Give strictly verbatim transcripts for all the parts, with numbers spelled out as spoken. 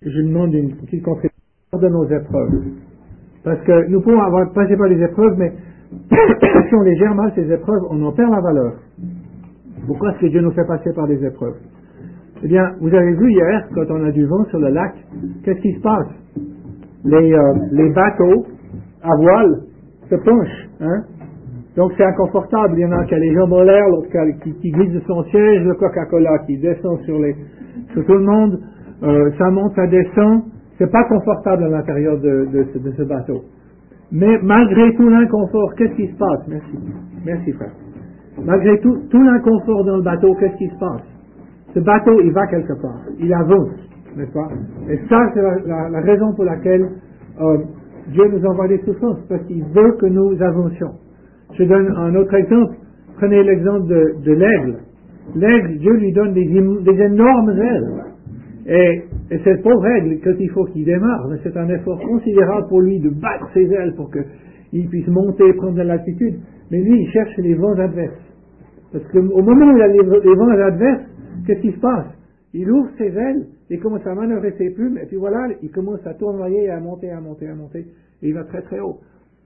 je demande une petite contribution de nos épreuves. Parce que nous pouvons avoir passé par des épreuves, mais si on les gère mal, ces épreuves, on en perd la valeur. Pourquoi est-ce que Dieu nous fait passer par des épreuves? Eh bien, vous avez vu hier, quand on a du vent sur le lac, qu'est-ce qui se passe? Les, euh, les bateaux à voile se penchent, hein? Donc c'est inconfortable. Il y en a qui a les jambes en l'air, l'autre qui, qui glisse de son siège, le Coca-Cola qui descend sur, les, sur tout le monde, euh, ça monte, ça descend. C'est pas confortable à l'intérieur de, de, de, de ce bateau. Mais malgré tout l'inconfort, qu'est-ce qui se passe? Merci. Merci frère. Malgré tout, tout l'inconfort dans le bateau, qu'est-ce qui se passe? Ce bateau, il va quelque part. Il avance, n'est-ce pas? Et ça, c'est la, la, la raison pour laquelle euh, Dieu nous envoie des souffrances, parce qu'il veut que nous avancions. Je donne un autre exemple. Prenez l'exemple de, de l'aigle. L'aigle, Dieu lui donne des, des énormes ailes. Et, et cette pauvre aigle, quand il faut qu'il démarre, c'est un effort considérable pour lui de battre ses ailes pour qu'il puisse monter, prendre de l'altitude. Mais lui, il cherche les vents adverses. Parce qu'au moment où il a les, les vents adverses, qu'est-ce qui se passe? Il ouvre ses ailes, il commence à manœuvrer ses plumes, et puis voilà, il commence à tournoyer, à monter, à monter, à monter, et il va très très haut.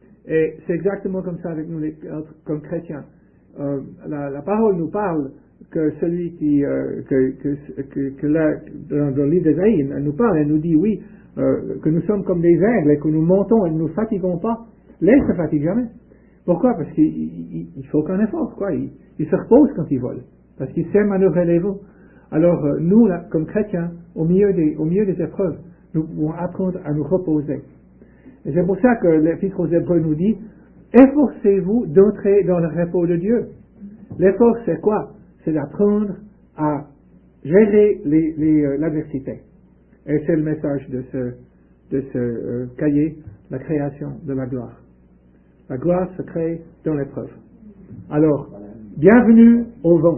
Et c'est exactement comme ça avec nous, les, comme chrétiens. Euh, la, la parole nous parle que celui qui, euh, que, que, que, que là, dans, dans le livre d'Ésaïe, elle nous parle, elle nous dit, oui, euh, que nous sommes comme des aigles et que nous montons et ne nous fatiguons pas. L'aigle ne se fatigue jamais. Pourquoi? Parce qu'il il, il faut qu'un effort, quoi. Il, il se repose quand il vole. Parce qu'il sait manœuvrer les vents. Alors, euh, nous, là, comme chrétiens, au milieu des, au milieu des épreuves, nous devons apprendre à nous reposer. Et c'est pour ça que l'Épître aux Hébreux nous dit, efforcez-vous d'entrer dans le repos de Dieu. L'effort, c'est quoi? C'est d'apprendre à gérer les, les, euh, l'adversité. Et c'est le message de ce, de ce euh, cahier, la création de la gloire. La gloire se crée dans l'épreuve. Alors, bienvenue au vent.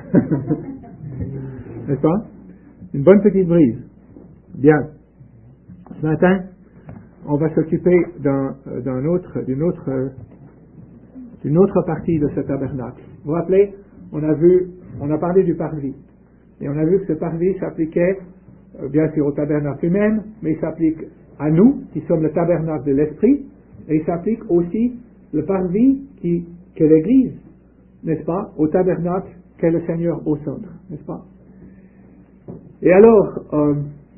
N'est-ce pas? Une bonne petite brise. Bien. Ce matin, on va s'occuper d'un, d'un autre, d'une autre, d'une autre partie de ce tabernacle. Vous vous rappelez, on a vu, on a parlé du parvis. Et on a vu que ce parvis s'appliquait, euh, bien sûr, au tabernacle lui-même, mais il s'applique à nous, qui sommes le tabernacle de l'Esprit, et il s'applique aussi le parvis qui, qu'est l'Église, n'est-ce pas, au tabernacle qu'est le Seigneur au centre, n'est-ce pas? Et alors, euh,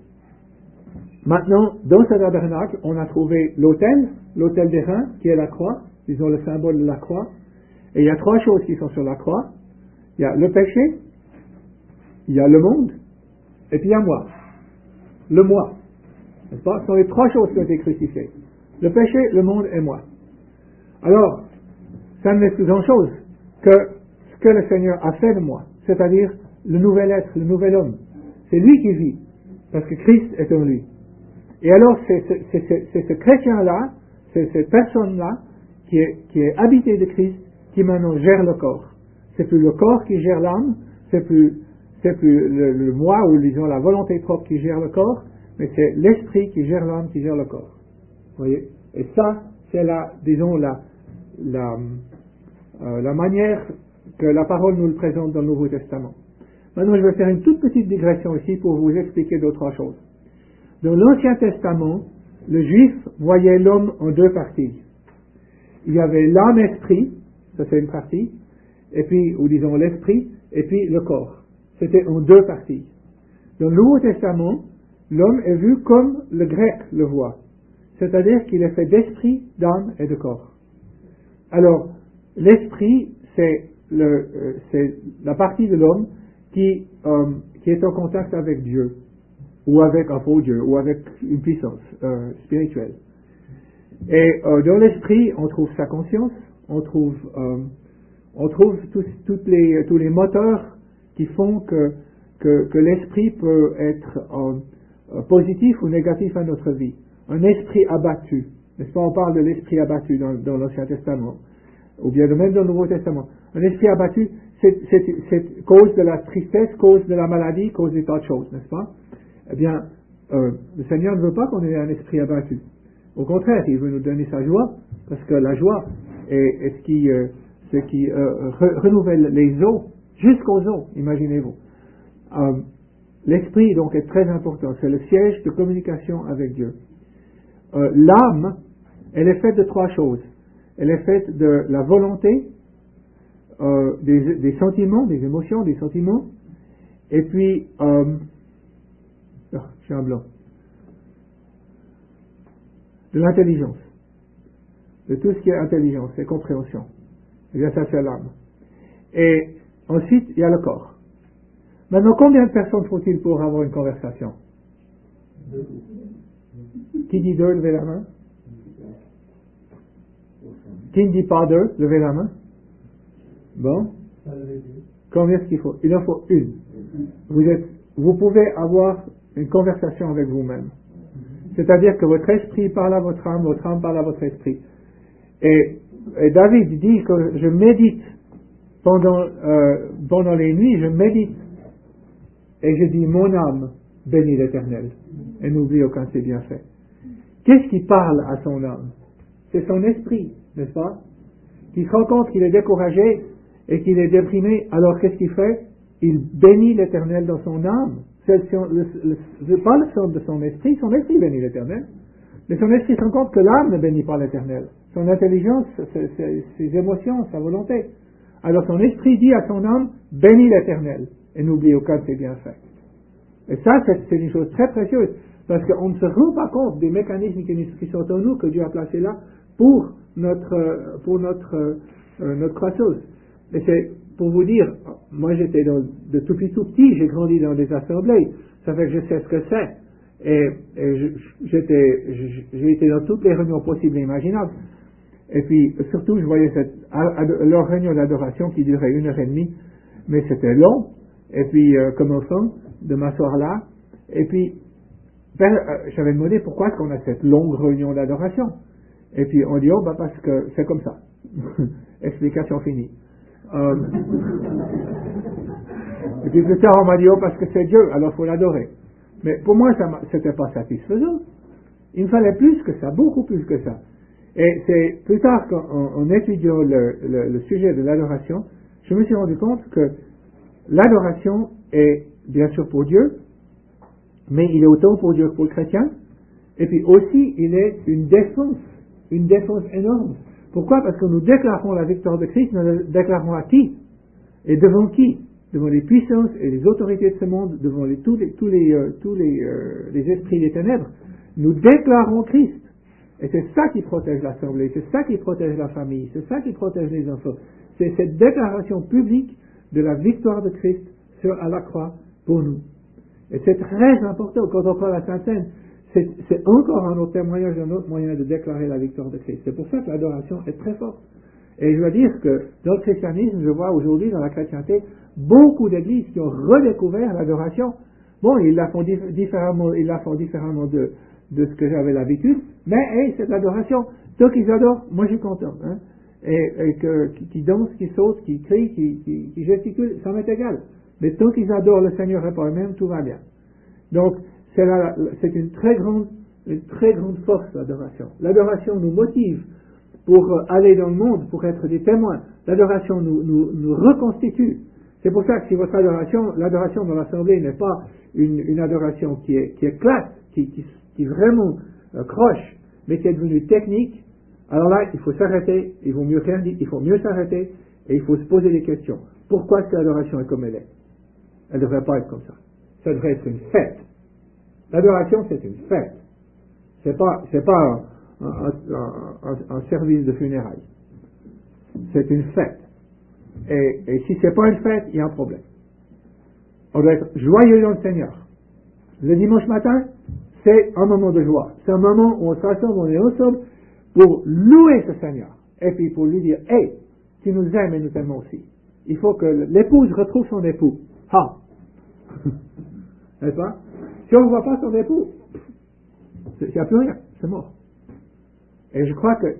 maintenant, dans ce tabernacle, on a trouvé l'autel, l'autel des reins, qui est la croix, disons le symbole de la croix. Et il y a trois choses qui sont sur la croix. Il y a le péché, il y a le monde, et puis il y a moi. Le moi. N'est-ce pas? Ce sont les trois choses qui ont été crucifiées. Le péché, le monde et moi. Alors, ça ne laisse plus grand-chose que ce que le Seigneur a fait de moi, c'est-à-dire le nouvel être, le nouvel homme. C'est lui qui vit, parce que Christ est en lui. Et alors, c'est, c'est, c'est, c'est, c'est ce chrétien-là, c'est cette personne-là, qui est, qui est habité de Christ, qui maintenant gère le corps. C'est plus le corps qui gère l'âme, c'est plus, c'est plus le, le moi, ou disons la volonté propre qui gère le corps, mais c'est l'esprit qui gère l'âme, qui gère le corps. Vous voyez? Et ça, c'est la, disons, la, la, euh, la manière que la parole nous le présente dans le Nouveau Testament. Maintenant, je vais faire une toute petite digression ici pour vous expliquer d'autres choses. Dans l'Ancien Testament, le juif voyait l'homme en deux parties. Il y avait l'âme-esprit, ça c'est une partie, et puis, ou disons l'esprit, et puis le corps. C'était en deux parties. Dans le Nouveau Testament, l'homme est vu comme le grec le voit, c'est-à-dire qu'il est fait d'esprit, d'âme et de corps. Alors, l'esprit, c'est, le, euh, c'est la partie de l'homme qui, euh, qui est en contact avec Dieu, ou avec un faux Dieu, ou avec une puissance euh, spirituelle. Et euh, dans l'esprit, on trouve sa conscience, on trouve, euh, on trouve tous, toutes les, tous les moteurs qui font que, que, que l'esprit peut être euh, positif ou négatif à notre vie. Un esprit abattu, n'est-ce pas? On parle de l'esprit abattu dans, dans l'Ancien Testament, ou bien même dans le Nouveau Testament. Un esprit abattu, c'est, c'est, c'est cause de la tristesse, cause de la maladie, cause des tas de choses, n'est-ce pas? Eh bien, euh, le Seigneur ne veut pas qu'on ait un esprit abattu. Au contraire, il veut nous donner sa joie, parce que la joie est, est ce qui, euh, ce qui euh, re- renouvelle les os, jusqu'aux os, imaginez-vous. Euh, l'esprit donc est très important, c'est le siège de communication avec Dieu. Euh, l'âme, elle est faite de trois choses. Elle est faite de la volonté, euh, des, des sentiments, des émotions, des sentiments, et puis, euh, oh, j'ai un blanc, de l'intelligence, de tout ce qui est intelligence et compréhension. Et bien ça c'est l'âme. Et ensuite, il y a le corps. Maintenant, combien de personnes faut-il pour avoir une conversation? Deux. Qui dit deux, levez la main. Qui ne dit pas deux, levez la main. Bon. Combien est-ce qu'il faut? Il en faut une. Vous êtes, vous pouvez avoir une conversation avec vous-même. C'est-à-dire que votre esprit parle à votre âme, votre âme parle à votre esprit. Et, et David dit que je médite pendant, euh, pendant les nuits, je médite. Et je dis, mon âme bénit l'Éternel. Et n'oublie aucun de ses bienfaits. Qu'est-ce qui parle à son âme? C'est son esprit, n'est-ce pas? Qui se rend compte qu'il est découragé et qu'il est déprimé. Alors qu'est-ce qu'il fait? Il bénit l'Éternel dans son âme. C'est le, le, le, pas le sort de son esprit. Son esprit bénit l'Éternel. Mais son esprit se rend compte que l'âme ne bénit pas l'Éternel. Son intelligence, ses, ses, ses émotions, sa volonté. Alors son esprit dit à son âme, bénis l'Éternel. Et n'oublie aucun de ses bienfaits. Et ça, c'est, c'est une chose très précieuse. Parce qu'on ne se rend pas compte des mécanismes qui, qui sont en nous, que Dieu a placés là, pour notre, pour notre, euh, notre croissance. Et c'est pour vous dire, moi j'étais dans, de tout petit tout petit, j'ai grandi dans des assemblées, ça fait que je sais ce que c'est. Et, et je, j'étais, j'ai été dans toutes les réunions possibles et imaginables. Et puis, surtout, je voyais cette, leur réunion d'adoration qui durait une heure et demie, mais c'était long. Et puis, euh, comme enfant, de m'asseoir là. Et puis, ben, euh, j'avais demandé pourquoi est-ce qu'on a cette longue réunion d'adoration. Et puis, on dit, oh, bah, parce que c'est comme ça. Explication finie. Euh, et puis, plus tard, on m'a dit, oh, parce que c'est Dieu, alors il faut l'adorer. Mais pour moi, ça c'était pas satisfaisant. Il me fallait plus que ça, beaucoup plus que ça. Et c'est plus tard qu'en en étudiant le, le, le sujet de l'adoration, je me suis rendu compte que l'adoration est bien sûr pour Dieu, mais il est autant pour Dieu que pour le chrétien, et puis aussi il est une défense, une défense énorme. Pourquoi? Parce que nous déclarons la victoire de Christ, nous la déclarons à qui? Et devant qui? Devant les puissances et les autorités de ce monde, devant les, tous les, tous les, euh, tous les, euh, les esprits des ténèbres. Nous déclarons Christ. Et c'est ça qui protège l'assemblée, c'est ça qui protège la famille, c'est ça qui protège les enfants. C'est cette déclaration publique de la victoire de Christ sur, à la croix pour nous. Et c'est très important, quand on prend la Sainte Seine, c'est, c'est encore un autre témoignage, un autre moyen de déclarer la victoire de Christ. C'est pour ça que l'adoration est très forte. Et je dois dire que dans le christianisme, je vois aujourd'hui dans la chrétienté, beaucoup d'églises qui ont redécouvert l'adoration. Bon, ils la font dif- différemment, ils la font différemment de, de ce que j'avais l'habitude, mais hey, c'est de l'adoration. Tant qu'ils adorent, moi je suis content. Hein? Et, et que, qui, qui dansent, qui sautent, qui crient, qui, qui, qui gesticulent, ça m'est égal. Mais tant qu'ils adorent le Seigneur et par eux-mêmes, tout va bien. Donc, c'est, la, c'est une très grande, une très grande force, l'adoration. L'adoration nous motive pour aller dans le monde, pour être des témoins. L'adoration nous, nous, nous reconstitue. C'est pour ça que si votre adoration, l'adoration dans l'assemblée n'est pas une, une adoration qui est, qui est classe, qui, qui, qui vraiment euh, croche, mais qui est devenue technique, alors là, il faut s'arrêter, il vaut mieux rien dire, il faut mieux s'arrêter, et il faut se poser des questions. Pourquoi est-ce que l'adoration est comme elle est? Elle ne devrait pas être comme ça. Ça devrait être une fête. L'adoration, c'est une fête. C'est pas, c'est pas un, un, un, un, un service de funérailles. C'est une fête. Et, et si c'est pas une fête, il y a un problème. On doit être joyeux dans le Seigneur. Le dimanche matin, c'est un moment de joie. C'est un moment où on s'assemble, on est ensemble pour louer ce Seigneur. Et puis pour lui dire, hey, tu nous aimes et nous t'aimons aussi. Il faut que l'épouse retrouve son époux. Ah! N'est-ce pas? Si on ne voit pas son époux, il n'y a plus rien, c'est mort. Et je crois que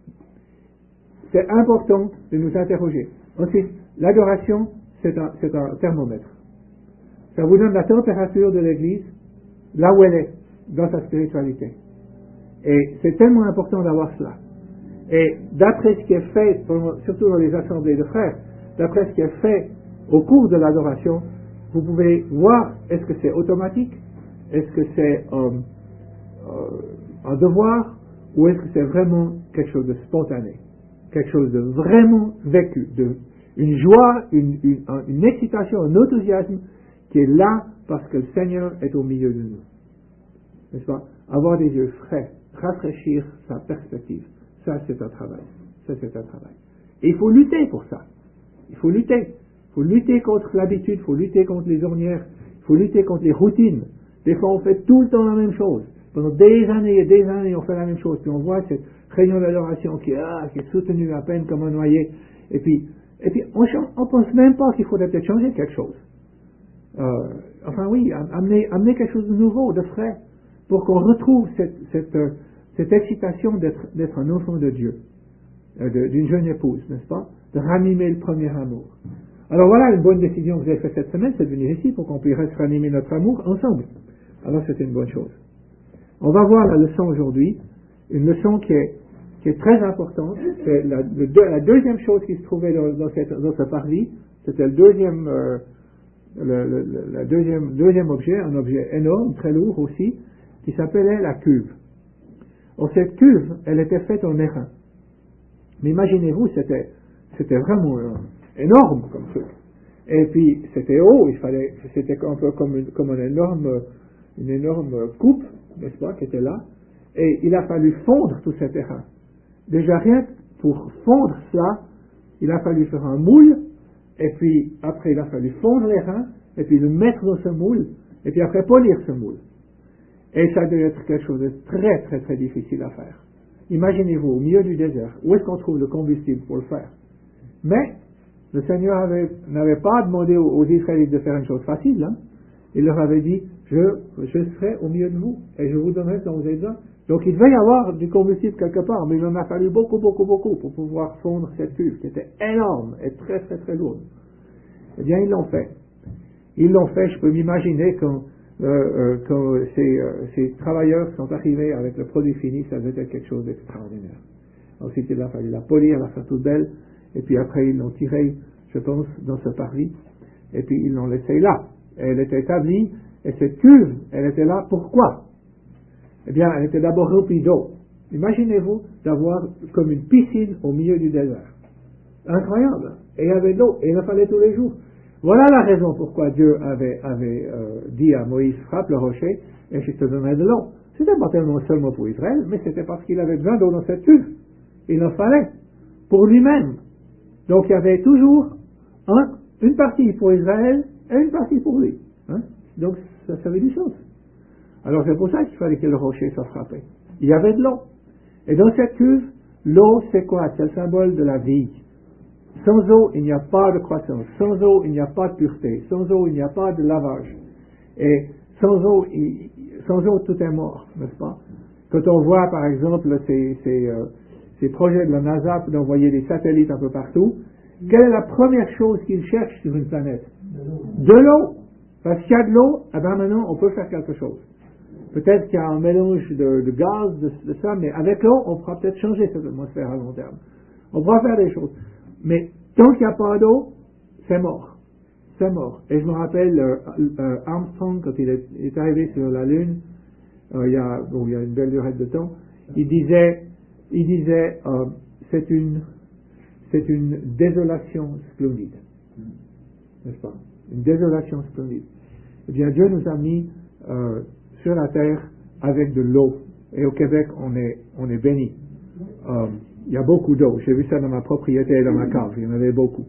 c'est important de nous interroger. Ensuite, l'adoration, c'est un, c'est un thermomètre. Ça vous donne la température de l'Église, là où elle est, dans sa spiritualité. Et c'est tellement important d'avoir cela. Et d'après ce qui est fait, surtout dans les assemblées de frères, d'après ce qui est fait au cours de l'adoration, vous pouvez voir, est-ce que c'est automatique, est-ce que c'est euh, euh, un devoir, ou est-ce que c'est vraiment quelque chose de spontané, quelque chose de vraiment vécu, de, une joie, une, une, une excitation, un enthousiasme qui est là parce que le Seigneur est au milieu de nous. N'est-ce pas? Avoir des yeux frais, rafraîchir sa perspective, ça c'est un travail. Ça c'est un travail. Et il faut lutter pour ça. Il faut lutter. Il faut lutter contre l'habitude, il faut lutter contre les ornières, il faut lutter contre les routines. Des fois on fait tout le temps la même chose. Pendant des années et des années on fait la même chose. Puis on voit cette réunion d'adoration qui, ah, qui est soutenue à peine comme un noyer. Et puis, et puis on ne pense même pas qu'il faudrait peut-être changer quelque chose. Euh, enfin oui, amener, amener quelque chose de nouveau, de frais, pour qu'on retrouve cette, cette, euh, cette excitation d'être, d'être un enfant de Dieu, euh, de, d'une jeune épouse, n'est-ce pas? De ranimer le premier amour. Alors voilà une bonne décision que vous avez faite cette semaine, c'est de venir ici pour qu'on puisse ranimer notre amour ensemble. Alors c'est une bonne chose. On va voir la leçon aujourd'hui, une leçon qui est, qui est très importante. C'est la, le, la deuxième chose qui se trouvait dans, dans, cette, dans ce parvis, c'était le deuxième, euh, le, le, le deuxième, deuxième objet, un objet énorme, très lourd aussi, qui s'appelait la cuve. Or cette cuve, elle était faite en airain. Mais imaginez-vous, c'était, c'était vraiment euh, énorme comme truc. Et puis c'était haut, il fallait, c'était un peu comme une, comme une énorme, une énorme coupe, n'est-ce pas, qui était là. Et il a fallu fondre tout cet airain. Déjà rien pour fondre cela, il a fallu faire un moule, et puis après il a fallu fondre l'airain, et puis le mettre dans ce moule, et puis après polir ce moule. Et ça devait être quelque chose de très très très difficile à faire. Imaginez-vous, au milieu du désert, où est-ce qu'on trouve le combustible pour le faire? Mais le Seigneur avait, n'avait pas demandé aux, aux Israélites de faire une chose facile. Hein. Il leur avait dit, je, je serai au milieu de vous, et je vous donnerai ce dont vous avez besoin. Donc il devait y avoir du combustible quelque part, mais il en a fallu beaucoup, beaucoup, beaucoup pour pouvoir fondre cette cuve, qui était énorme et très très très lourde. Eh bien, ils l'ont fait. Ils l'ont fait, je peux m'imaginer quand Euh, euh, quand ces, euh, ces travailleurs sont arrivés avec le produit fini, ça devait être quelque chose d'extraordinaire. Ensuite, il a fallu la polir, la faire toute belle, et puis après, ils l'ont tirée, je pense, dans ce parvis, et puis ils l'ont laissée là. Et elle était établie, et cette cuve, elle était là, pourquoi? Eh bien, elle était d'abord remplie d'eau. Imaginez-vous d'avoir comme une piscine au milieu du désert. Incroyable. Et il y avait de l'eau, et il en fallait tous les jours. Voilà la raison pourquoi Dieu avait, avait euh, dit à Moïse, frappe le rocher et je te donnerai de l'eau. C'était pas tellement seulement pour Israël, mais c'était parce qu'il avait besoin d'eau dans cette cuve. Il en fallait pour lui-même. Donc il y avait toujours un, une partie pour Israël et une partie pour lui. Hein? Donc ça, ça avait du sens. Alors c'est pour ça qu'il fallait que le rocher soit frappé. Il y avait de l'eau. Et dans cette cuve, l'eau c'est quoi? C'est le symbole de la vie. Sans eau, il n'y a pas de croissance. Sans eau, il n'y a pas de pureté. Sans eau, il n'y a pas de lavage. Et sans eau, il, sans eau, tout est mort, n'est-ce pas? Quand on voit, par exemple, ces, ces, euh, ces projets de la NASA d'envoyer des satellites un peu partout, quelle est la première chose qu'ils cherchent sur une planète? De l'eau. Parce qu'il y a de l'eau, eh bien maintenant, on peut faire quelque chose. Peut-être qu'il y a un mélange de, de gaz, de, de ça, mais avec l'eau, on pourra peut-être changer cette atmosphère à long terme. On pourra faire des choses. Mais tant qu'il n'y a pas d'eau, c'est mort. C'est mort. Et je me rappelle euh, euh, Armstrong, quand il est, est arrivé sur la Lune, euh, il, y a, bon, il y a une belle durée de temps, il disait, il disait euh, c'est une c'est une désolation splendide. N'est-ce pas? Une désolation splendide. Eh bien, Dieu nous a mis euh, sur la terre avec de l'eau. Et au Québec, on est, on est béni. Euh, Il y a beaucoup d'eau. J'ai vu ça dans ma propriété et dans ma cave. Il y en avait beaucoup.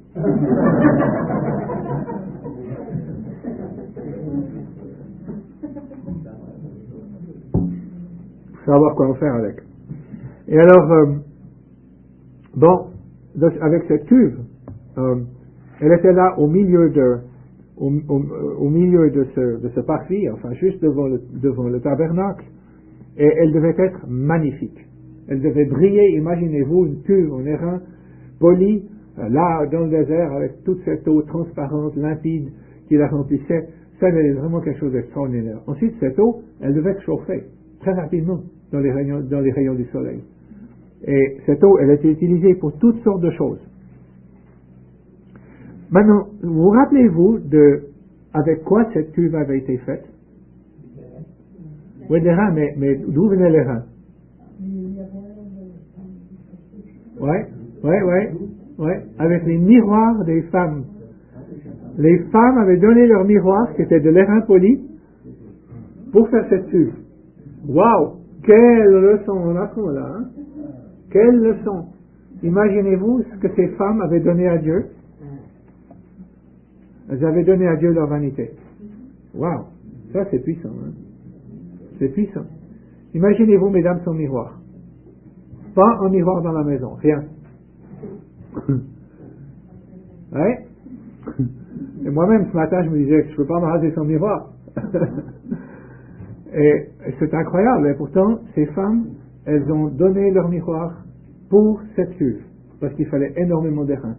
Faut savoir quoi en faire avec. Et alors, euh, bon, avec cette cuve, euh, elle était là au milieu de, au, au, au milieu de ce, de ce parvis, enfin juste devant le, devant le tabernacle, et elle devait être magnifique. Elle devait briller, imaginez-vous, une cuve en airain polie, euh, là dans le désert, avec toute cette eau transparente, limpide, qui la remplissait. Ça devait être vraiment quelque chose d'extraordinaire. Ensuite, cette eau, elle devait être chauffée, très rapidement, dans les rayons, dans les rayons du soleil. Et cette eau, elle était utilisée pour toutes sortes de choses. Maintenant, vous rappelez-vous de, avec quoi cette cuve avait été faite? Oui, des reins, mais, mais d'où venaient les reins? Oui, oui, oui, oui, avec les miroirs des femmes. Les femmes avaient donné leur miroir, qui était de l'airain poli, pour faire cette cuve. Waouh! Quelle leçon on apprend là, hein? Quelle leçon! Imaginez-vous ce que ces femmes avaient donné à Dieu. Elles avaient donné à Dieu leur vanité. Waouh! Ça c'est puissant, hein? C'est puissant. Imaginez-vous, mesdames, son miroir. Pas un miroir dans la maison, rien. Ouais? Et moi-même, ce matin, je me disais que je ne peux pas me raser son miroir. et, et c'est incroyable. Et pourtant, ces femmes, elles ont donné leur miroir pour cette cuve, parce qu'il fallait énormément d'airain.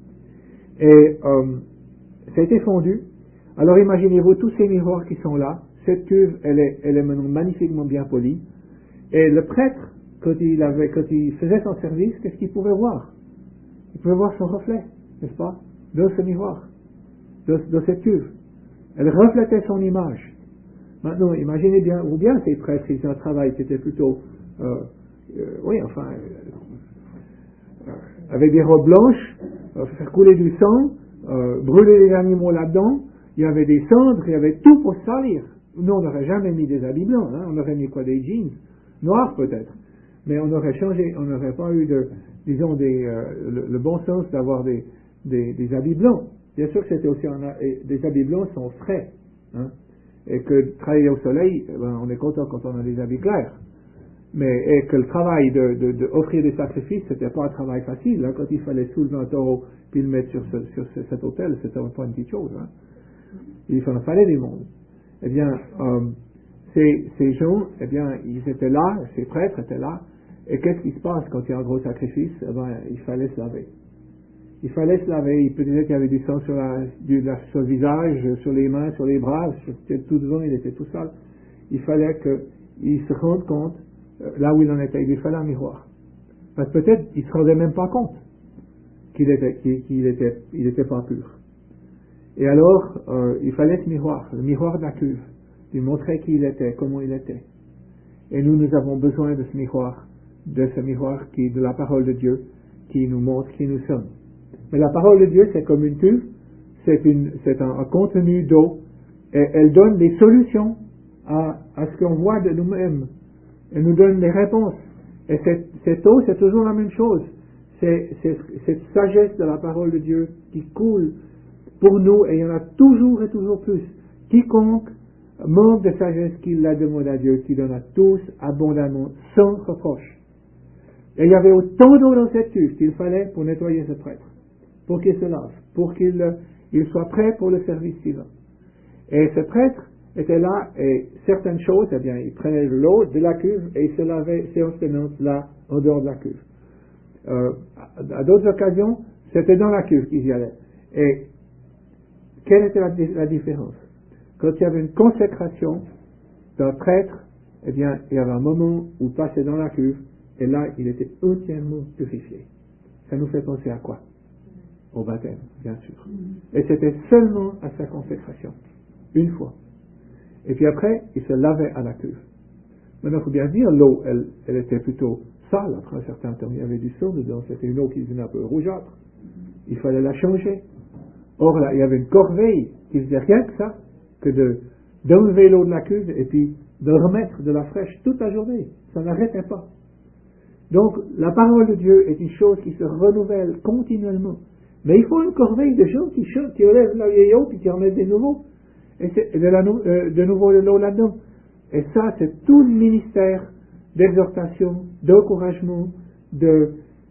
Et euh, ça a été fondu. Alors imaginez-vous tous ces miroirs qui sont là. Cette cuve, elle est, elle est maintenant magnifiquement bien polie. Et le prêtre, quand il, avait, quand il faisait son service, qu'est-ce qu'il pouvait voir? Il pouvait voir son reflet, n'est-ce pas, dans ce miroir, dans, dans cette cuve. Elle reflétait son image. Maintenant, imaginez bien, ou bien ces prêtres, ils ont un travail qui était plutôt, euh, euh, oui, enfin, euh, avec des robes blanches, euh, faire couler du sang, euh, brûler les animaux là-dedans, il y avait des cendres, il y avait tout pour salir. Nous, on n'aurait jamais mis des habits blancs, hein, on aurait mis quoi, des jeans, noirs peut-être, mais on aurait changé, on n'aurait pas eu de, disons, des, euh, le, le bon sens d'avoir des, des, des habits blancs. Bien sûr que c'était aussi, un, et des habits blancs sont frais, hein, et que travailler au soleil, eh ben, on est content quand on a des habits clairs. Mais, et que le travail de, de, de offrir des sacrifices, c'était pas un travail facile, hein, quand il fallait soulever un taureau, puis le mettre sur, ce, sur ce, cet autel, c'était pas une petite chose, hein. Il en fallait du monde. Eh bien, euh, ces, ces gens, eh bien, ils étaient là, ces prêtres étaient là, et qu'est-ce qui se passe quand il y a un gros sacrifice? Eh bien, il fallait se laver. Il fallait se laver, il peut dire qu'il y avait du sang sur, la, du, la, sur le visage, sur les mains, sur les bras, sur tout devant, il était tout sale. Il fallait qu'il se rende compte, euh, là où il en était, il lui fallait un miroir. Parce que peut-être, il ne se rendait même pas compte qu'il était, qu'il, qu'il était, il était pas pur. Et alors, euh, il fallait ce miroir, le miroir de la cuve, lui montrer qui il était, comment il était. Et nous, nous avons besoin de ce miroir, de ce miroir qui, de la parole de Dieu, qui nous montre qui nous sommes. Mais la parole de Dieu, c'est comme une cuve, c'est, une, c'est un, un contenu d'eau, et elle donne des solutions à, à ce qu'on voit de nous-mêmes. Elle nous donne des réponses. Et cette, cette eau, c'est toujours la même chose. C'est, c'est cette sagesse de la parole de Dieu qui coule pour nous, et il y en a toujours et toujours plus. Quiconque manque de sagesse, qu'il la demande à Dieu, qui donne à tous abondamment, sans reproche. Et il y avait autant d'eau dans cette cuve qu'il fallait pour nettoyer ce prêtre, pour qu'il se lave, pour qu'il il soit prêt pour le service suivant. Et ce prêtre était là, et certaines choses, eh bien, il prenait l'eau de la cuve et il se lavait séance tenante là, en dehors de la cuve. Euh, à, à d'autres occasions, c'était dans la cuve qu'ils y allaient. Et quelle était la, la différence? Quand il y avait une consécration d'un prêtre, eh bien, il y avait un moment où il passait dans la cuve, et là, il était entièrement purifié. Ça nous fait penser à quoi? Au baptême, bien sûr. Et c'était seulement à sa consécration. Une fois. Et puis après, il se lavait à la cuve. Maintenant, il faut bien dire, l'eau, elle, elle était plutôt sale. Après un certain temps, il y avait du sang dedans. C'était une eau qui devenait un peu rougeâtre. Il fallait la changer. Or là, il y avait une corveille qui faisait rien que ça, que de, d'enlever l'eau de la cuve et puis de remettre de la fraîche toute la journée. Ça n'arrêtait pas. Donc, la parole de Dieu est une chose qui se renouvelle continuellement. Mais il faut une corveille de gens qui, qui relèvent la vieille eau puis qui remettent des nouveaux. Et c'est de, la, euh, de nouveau de l'eau là-dedans. Et ça, c'est tout le ministère d'exhortation, d'encouragement, de,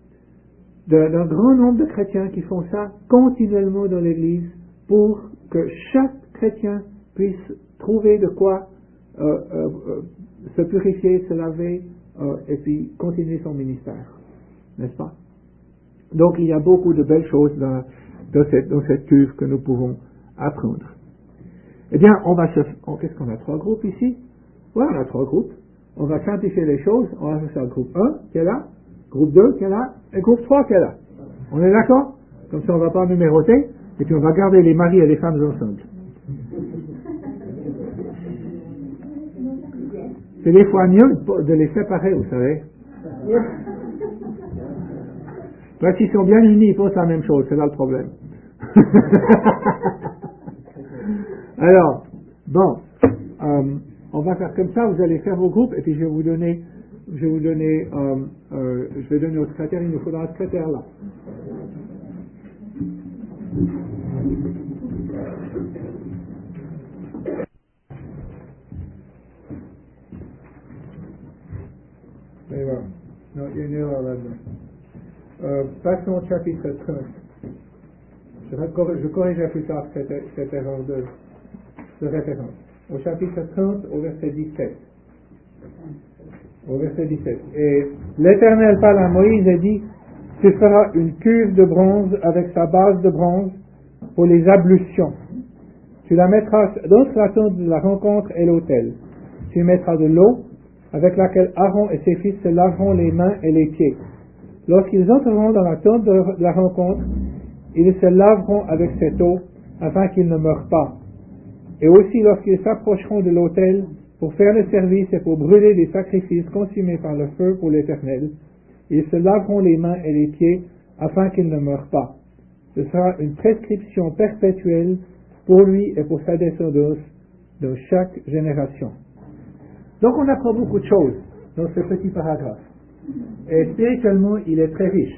de, d'un grand nombre de chrétiens qui font ça continuellement dans l'Église pour que chaque chrétien puisse trouver de quoi euh, euh, euh, se purifier, se laver euh, et puis continuer son ministère. N'est-ce pas? Donc il y a beaucoup de belles choses dans, dans, cette, dans cette cuve que nous pouvons apprendre. Eh bien, on va se... Oh, qu'est-ce qu'on a? Trois groupes ici? Ouais, on a trois groupes. On va simplifier les choses. On va faire le groupe un qui est là, groupe deux qui est là, et groupe trois qui est là. On est d'accord? Comme ça, on ne va pas numéroter, et puis on va garder les maris et les femmes ensemble. C'est des fois mieux de les séparer, vous savez. Parce qu'ils sont bien unis, ils pensent la même chose, c'est là le problème. Alors, bon, euh, on va faire comme ça, vous allez faire vos groupes, et puis je vais vous donner, je vais vous donner, euh, euh, je vais donner au secrétaire, il nous faudra un secrétaire là. Et voilà. Non, il y a une erreur là-dedans. Euh, passons au chapitre trente. Je, je corrigerai plus tard cette, cette erreur de, de référence. Au chapitre trente, au verset dix-sept. Au verset dix-sept. Et l'Éternel parle à Moïse et dit, tu feras une cuve de bronze avec sa base de bronze pour les ablutions. Tu la mettras dans la tente de la rencontre et l'autel. Tu mettras de l'eau avec laquelle Aaron et ses fils se laveront les mains et les pieds. Lorsqu'ils entreront dans la tente de la rencontre, ils se laveront avec cette eau afin qu'ils ne meurent pas. Et aussi lorsqu'ils s'approcheront de l'autel pour faire le service et pour brûler des sacrifices consumés par le feu pour l'Éternel, ils se laveront les mains et les pieds afin qu'ils ne meurent pas. Ce sera une prescription perpétuelle pour lui et pour sa descendance dans chaque génération. Donc on apprend beaucoup de choses dans ce petit paragraphe. Et spirituellement, il est très riche.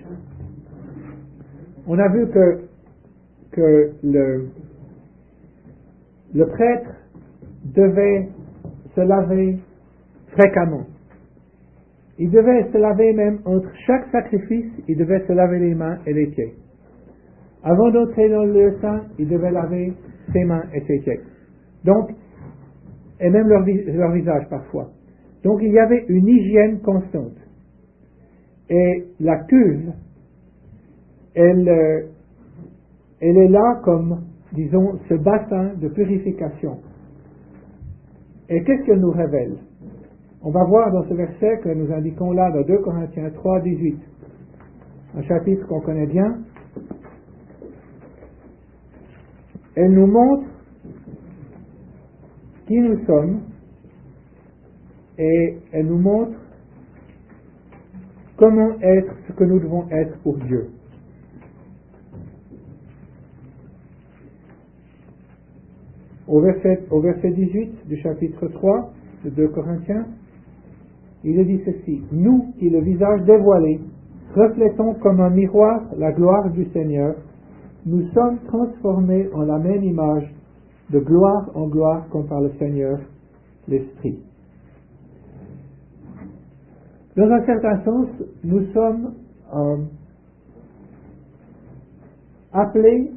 On a vu que, que le, le prêtre devait se laver fréquemment. Il devait se laver même entre chaque sacrifice, il devait se laver les mains et les pieds. Avant d'entrer dans le lieu saint, il devait laver ses mains et ses pieds. Donc, et même leur, leur visage parfois. Donc il y avait une hygiène constante. Et la cuve, elle, euh, elle est là comme, disons, ce bassin de purification. Et qu'est-ce qu'elle nous révèle? On va voir dans ce verset que nous indiquons là dans deux Corinthiens trois, dix-huit, un chapitre qu'on connaît bien. Elle nous montre qui nous sommes et elle nous montre comment être ce que nous devons être pour Dieu. Au verset, au verset dix-huit du chapitre trois de deux Corinthiens, il est dit ceci: nous qui le visage dévoilé reflétons comme un miroir la gloire du Seigneur, nous sommes transformés en la même image de gloire en gloire comme par le Seigneur l'Esprit. Dans un certain sens, nous sommes euh, appelés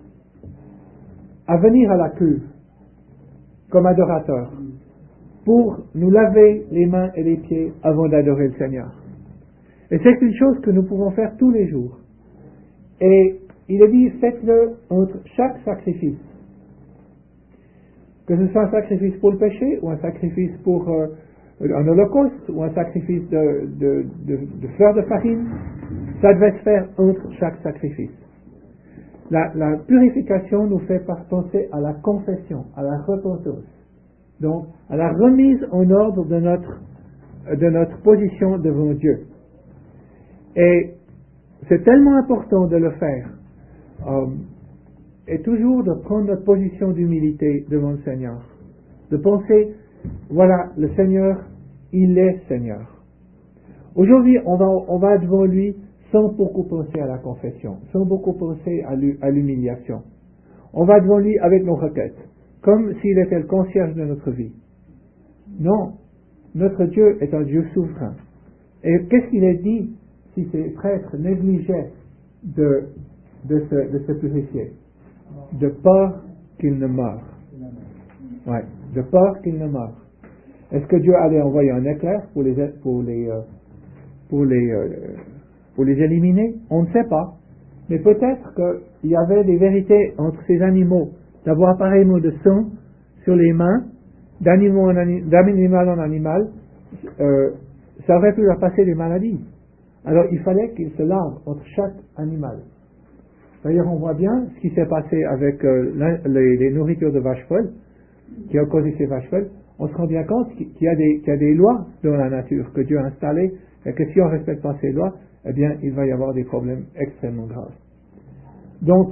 à venir à la cuve comme adorateurs pour nous laver les mains et les pieds avant d'adorer le Seigneur. Et c'est une chose que nous pouvons faire tous les jours. Et il est dit, faites-le entre chaque sacrifice. Que ce soit un sacrifice pour le péché, ou un sacrifice pour euh, un holocauste, ou un sacrifice de, de, de, de fleurs de farine, ça devait se faire entre chaque sacrifice. La, la purification nous fait penser à la confession, à la repentance. Donc, à la remise en ordre de notre, de notre position devant Dieu. Et c'est tellement important de le faire. Euh, et toujours de prendre notre position d'humilité devant le Seigneur. De penser, voilà, le Seigneur, il est Seigneur. Aujourd'hui, on va, on va devant lui sans beaucoup penser à la confession, sans beaucoup penser à l'humiliation. On va devant lui avec nos requêtes, comme s'il était le concierge de notre vie. Non, notre Dieu est un Dieu souverain. Et qu'est-ce qu'il est dit si ces prêtres négligeaient de, de, se, de se purifier? De peur qu'il ne meure. Ouais, de peur qu'il ne meure. Est-ce que Dieu allait envoyer un éclair pour les, pour les, euh, pour les, euh, pour les éliminer? On ne sait pas. Mais peut-être qu'il y avait des vérités entre ces animaux, d'avoir pareillement de sang sur les mains, d'animal en animal, euh, ça aurait pu leur passer des maladies. Alors il fallait qu'ils se lavent entre chaque animal. D'ailleurs, on voit bien ce qui s'est passé avec euh, les, les nourritures de vaches folles, qui ont causé ces vaches folles. on se rend bien compte qu'il y a des, qu'il y a des lois dans la nature que Dieu a installées, et que si on ne respecte pas ces lois, eh bien, il va y avoir des problèmes extrêmement graves. Donc,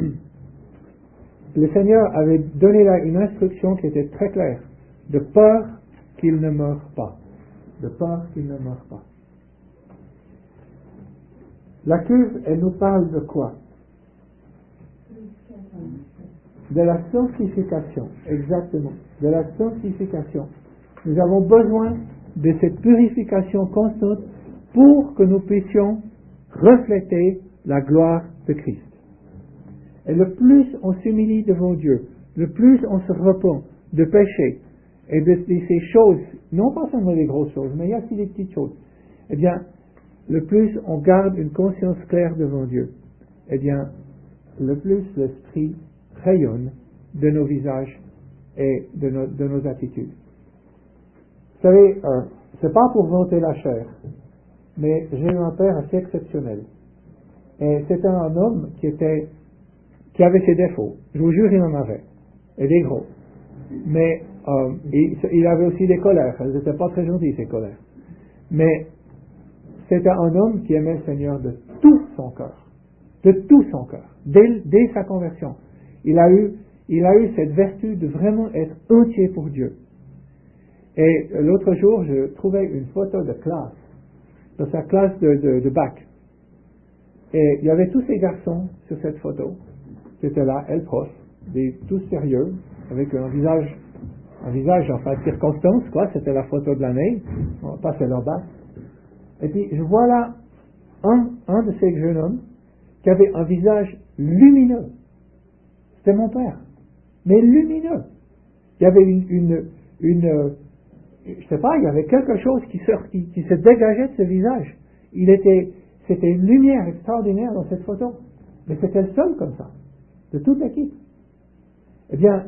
le Seigneur avait donné là une instruction qui était très claire, de peur qu'il ne meure pas. De peur qu'il ne meure pas. La cuve, elle nous parle de quoi? De la sanctification, exactement. De la sanctification. Nous avons besoin de cette purification constante pour que nous puissions refléter la gloire de Christ. Et le plus on s'humilie devant Dieu, le plus on se repent de péché et de, de ces choses, non pas seulement les grosses choses, mais il y a aussi des petites choses, eh bien, le plus on garde une conscience claire devant Dieu, eh bien, le plus l'Esprit rayonne de nos visages et de nos, de nos attitudes. Vous savez, euh, c'est pas pour vanter la chair, mais j'ai eu un père assez exceptionnel. Et c'était un homme qui était, qui avait ses défauts. Je vous jure, il en avait. Et des gros. Mais, euh, il, il avait aussi des colères. Elles n'étaient pas très gentilles, ces colères. Mais, c'était un homme qui aimait le Seigneur de tout son cœur. De tout son cœur. Dès, dès sa conversion. Il a eu, il a eu cette vertu de vraiment être entier pour Dieu. Et l'autre jour, je trouvais une photo de classe, de sa classe de, de, de bac. Et il y avait tous ces garçons sur cette photo, qui étaient là, elle prof, des tous sérieux, avec un visage, un visage en fait circonstance, quoi, c'était la photo de l'année, on passait leur bac. Et puis je vois là un, un de ces jeunes hommes qui avait un visage lumineux. C'était mon père, mais lumineux. Il y avait une, une, une je sais pas, il y avait quelque chose qui se, qui, qui se dégageait de ce visage. Il était, c'était une lumière extraordinaire dans cette photo. Mais c'était le seul comme ça, de toute l'équipe. Eh bien,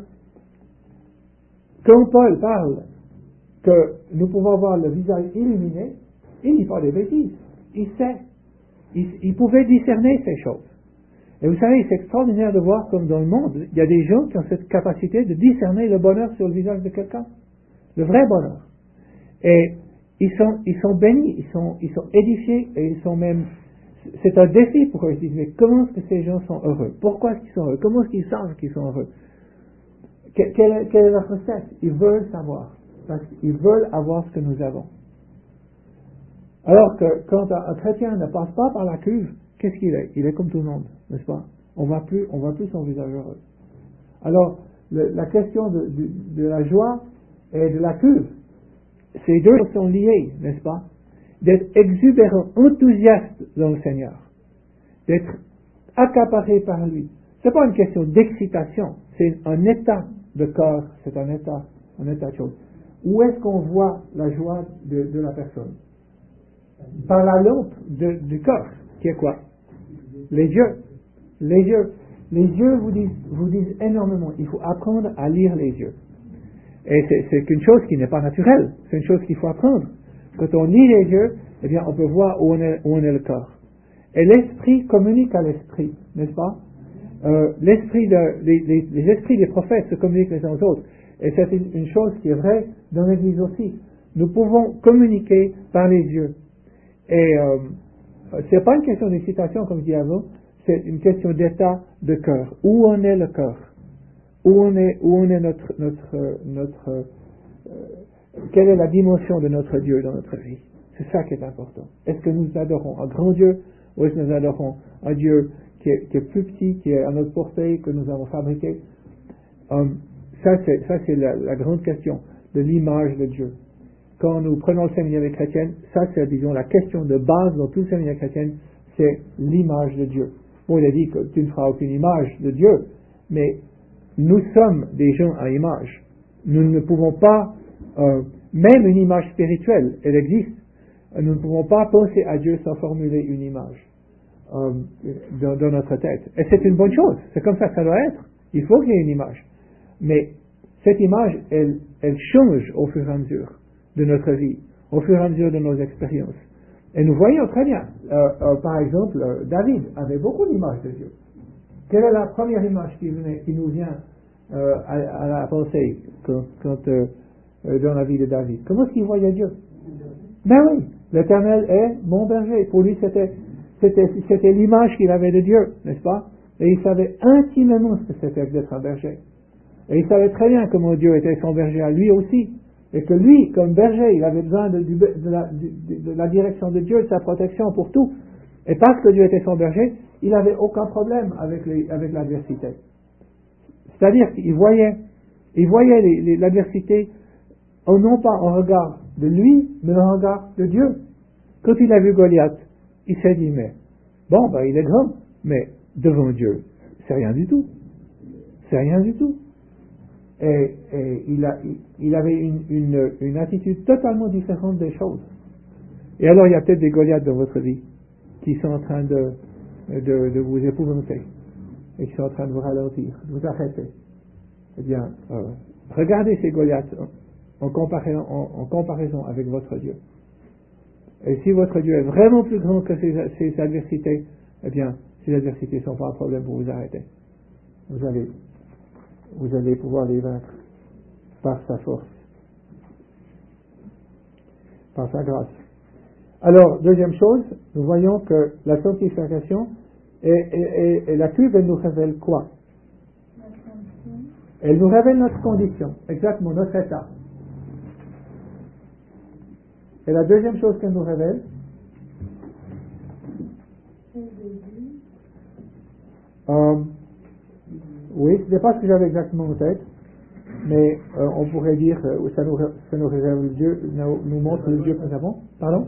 quand Paul parle que nous pouvons avoir le visage illuminé, il ne dit pas des bêtises. Il sait. Il, il pouvait discerner ces choses. Et vous savez, c'est extraordinaire de voir comme dans le monde, il y a des gens qui ont cette capacité de discerner le bonheur sur le visage de quelqu'un. Le vrai bonheur. Et ils sont, ils sont bénis, ils sont, ils sont édifiés et ils sont même, c'est un défi pour eux. Ils disent, mais comment est-ce que ces gens sont heureux? Pourquoi est-ce qu'ils sont heureux? Comment est-ce qu'ils savent qu'ils sont heureux? Que, quelle, est, quelle est la recette? Ils veulent savoir. Parce qu'ils veulent avoir ce que nous avons. Alors que quand un, un chrétien ne passe pas par la cuve, qu'est-ce qu'il est? Il est comme tout le monde, n'est-ce pas? On voit plus, on voit plus son visage heureux. Alors, le, la question de, de, de la joie et de la cuve, ces deux sont liés, n'est-ce pas? D'être exubérant, enthousiaste dans le Seigneur, d'être accaparé par lui. C'est pas une question d'excitation, c'est un état de corps, c'est un état, un état de chose. Où est-ce qu'on voit la joie de, de la personne? Par la lampe de, du corps, qui est quoi? Les yeux. Les yeux. Les yeux vous disent, vous disent énormément. Il faut apprendre à lire les yeux. Et c'est, c'est une chose qui n'est pas naturelle. C'est une chose qu'il faut apprendre. Quand on lit les yeux, eh bien, on peut voir où on est, où on est le corps. Et l'esprit communique à l'esprit, n'est-ce pas? Euh, l'esprit de, les, les, les esprits des prophètes se communiquent les uns aux autres. Et c'est une, une chose qui est vraie dans l'Église aussi. Nous pouvons communiquer par les yeux. Et euh, c'est pas une question d'excitation, comme je dis avant, c'est une question d'état de cœur. Où en est le cœur? Où on est, où on est notre, notre, notre, euh, quelle est la dimension de notre Dieu dans notre vie? C'est ça qui est important. Est-ce que nous adorons un grand Dieu, ou est-ce que nous adorons un Dieu qui est, qui est plus petit, qui est à notre portée, que nous avons fabriqué? Um, ça, c'est, ça, c'est la, la grande question de l'image de Dieu. Quand nous prenons le séminaire des chrétiennes, ça, c'est, disons, la question de base dans tout le séminaire chrétien, c'est l'image de Dieu. Bon, il a dit que tu ne feras aucune image de Dieu, mais nous sommes des gens à image. Nous ne pouvons pas, euh, même une image spirituelle, elle existe. Nous ne pouvons pas penser à Dieu sans formuler une image euh, dans, dans notre tête. Et c'est une bonne chose. C'est comme ça que ça doit être. Il faut qu'il y ait une image. Mais cette image, elle, elle change au fur et à mesure de notre vie, au fur et à mesure de nos expériences. Et nous voyons très bien, euh, euh, par exemple, euh, David avait beaucoup d'images de Dieu. Quelle est la première image qui, venait, qui nous vient euh, à, à la pensée quand, quand euh, euh, dans la vie de David. Comment est-ce qu'il voyait Dieu? Ben oui, l'Éternel est mon berger. Pour lui, c'était, c'était, c'était l'image qu'il avait de Dieu, n'est-ce pas? Et il savait intimement ce que c'était d'être un berger. Et il savait très bien comment Dieu était son berger à lui aussi. Et que lui, comme berger, il avait besoin de, de, de, la, de, de la direction de Dieu, de sa protection pour tout. Et parce que Dieu était son berger, il n'avait aucun problème avec, les, avec l'adversité. C'est-à-dire qu'il voyait, il voyait les, les, l'adversité non pas en regard de lui, mais en regard de Dieu. Quand il a vu Goliath, il s'est dit, mais bon, ben, il est grand, mais devant Dieu, c'est rien du tout. C'est rien du tout. Et, et il, a, il, il avait une, une, une attitude totalement différente des choses. Et alors, il y a peut-être des Goliaths dans votre vie qui sont en train de, de, de vous épouvanter et qui sont en train de vous ralentir, de vous arrêter. Eh bien, euh, regardez ces Goliaths en, en, comparaison, en, en comparaison avec votre Dieu. Et si votre Dieu est vraiment plus grand que ces, ces adversités, eh bien, ces adversités ne sont pas un problème pour vous arrêter. Vous allez, vous allez pouvoir les vaincre par sa force, par sa grâce. Alors, deuxième chose, nous voyons que la sanctification et, et, et, et la cuve, elle nous révèle quoi? Elle nous révèle notre condition, exactement, notre état. Et la deuxième chose qu'elle nous révèle, euh, oui, ce n'est pas ce que j'avais exactement en tête, mais euh, on pourrait dire que euh, ça, nous, ça nous révèle Dieu, nous, nous montre le Dieu que nous avons. Pardon?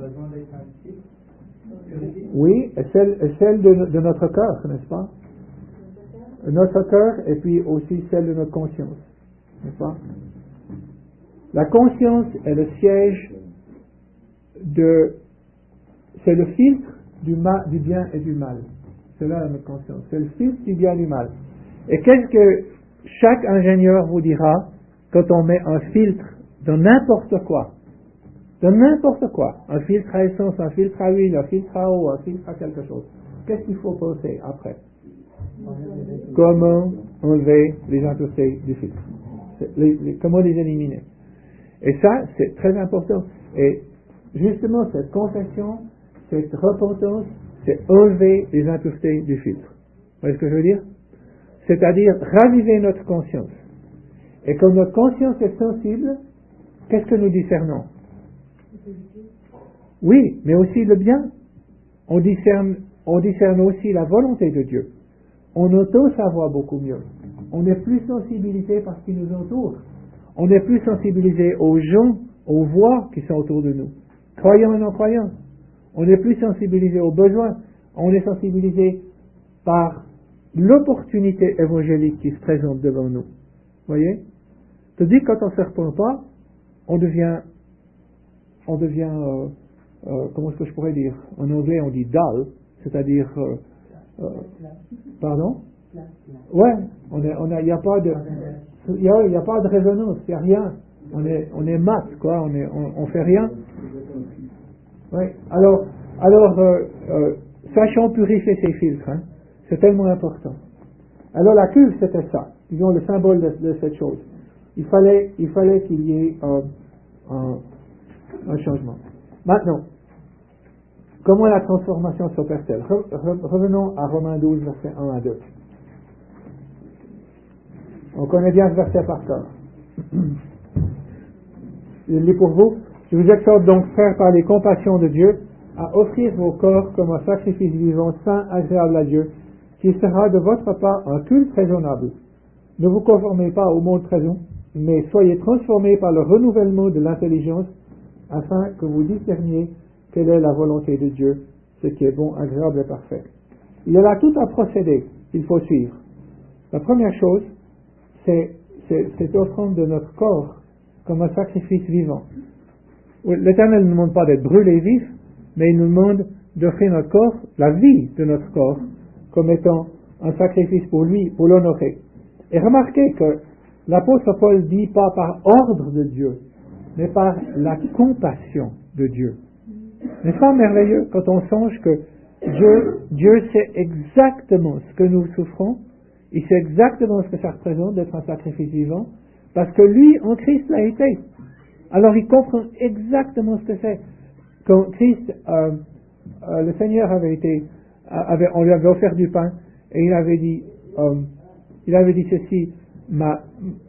Oui, et celle, et celle de, de notre cœur, n'est-ce pas? Notre cœur et puis aussi celle de notre conscience, n'est-ce pas? La conscience est le siège de, c'est le filtre du, mal, du bien et du mal. C'est là notre conscience. C'est le filtre du bien et du mal. Et qu'est-ce que chaque ingénieur vous dira quand on met un filtre dans n'importe quoi? Dans n'importe quoi. Un filtre à essence, un filtre à huile, un filtre à eau, un filtre à quelque chose. Qu'est-ce qu'il faut penser après? Comment enlever les impuretés du filtre? Les, les, comment les éliminer? Et ça, c'est très important. Et justement, cette confession, cette repentance, c'est enlever les impuretés du filtre. Vous voyez ce que je veux dire? C'est-à-dire raviver notre conscience. Et comme notre conscience est sensible, qu'est-ce que nous discernons? Oui, mais aussi le bien. On discerne, on discerne aussi la volonté de Dieu. On entend sa voix beaucoup mieux. On est plus sensibilisé par ce qui nous entoure. On est plus sensibilisé aux gens, aux voix qui sont autour de nous. Croyants et non-croyants. On est plus sensibilisé aux besoins. On est sensibilisé par l'opportunité évangélique qui se présente devant nous. Vous voyez? C'est-à-dire que quand on ne se repent pas, on devient, on devient, euh, euh, comment est-ce que je pourrais dire? En anglais, on dit dull, c'est-à-dire, euh, euh, pardon? Ouais, on est, on a, il n'y a pas de, il y a, il y a pas de résonance, il n'y a rien. On est, on est mat, quoi, on est, on, on fait rien. Ouais. Alors, alors, euh, euh, sachons purifier ces filtres, hein. C'est tellement important. Alors la cuve, c'était ça. Disons le symbole de, de cette chose. Il fallait, il fallait qu'il y ait euh, un, un changement. Maintenant, comment la transformation s'opère-t-elle? Re, re, Revenons à Romains douze, versets un à deux. On connaît bien ce verset par cœur. Je lis pour vous. Je vous exhorte donc, frères, par les compassions de Dieu, à offrir vos corps comme un sacrifice vivant, saint, agréable à Dieu, qui sera de votre part un culte raisonnable. Ne vous conformez pas au monde présent, mais soyez transformés par le renouvellement de l'intelligence, afin que vous discerniez quelle est la volonté de Dieu, ce qui est bon, agréable et parfait. Il y a là tout un procédé qu'il faut suivre. La première chose, c'est, c'est cette offrande de notre corps comme un sacrifice vivant. L'Éternel ne nous demande pas d'être brûlés vifs, mais il nous demande d'offrir notre corps, la vie de notre corps, comme étant un sacrifice pour lui, pour l'honorer. Et remarquez que l'apôtre Paul dit pas par ordre de Dieu, mais par la compassion de Dieu. N'est-ce pas merveilleux quand on songe que Dieu, Dieu sait exactement ce que nous souffrons, il sait exactement ce que ça représente d'être un sacrifice vivant, parce que lui, en Christ, l'a été. Alors il comprend exactement ce que c'est. Quand Christ, euh, euh, le Seigneur avait été, avait, on lui avait offert du pain, et il avait dit, euh, il avait dit ceci, ma,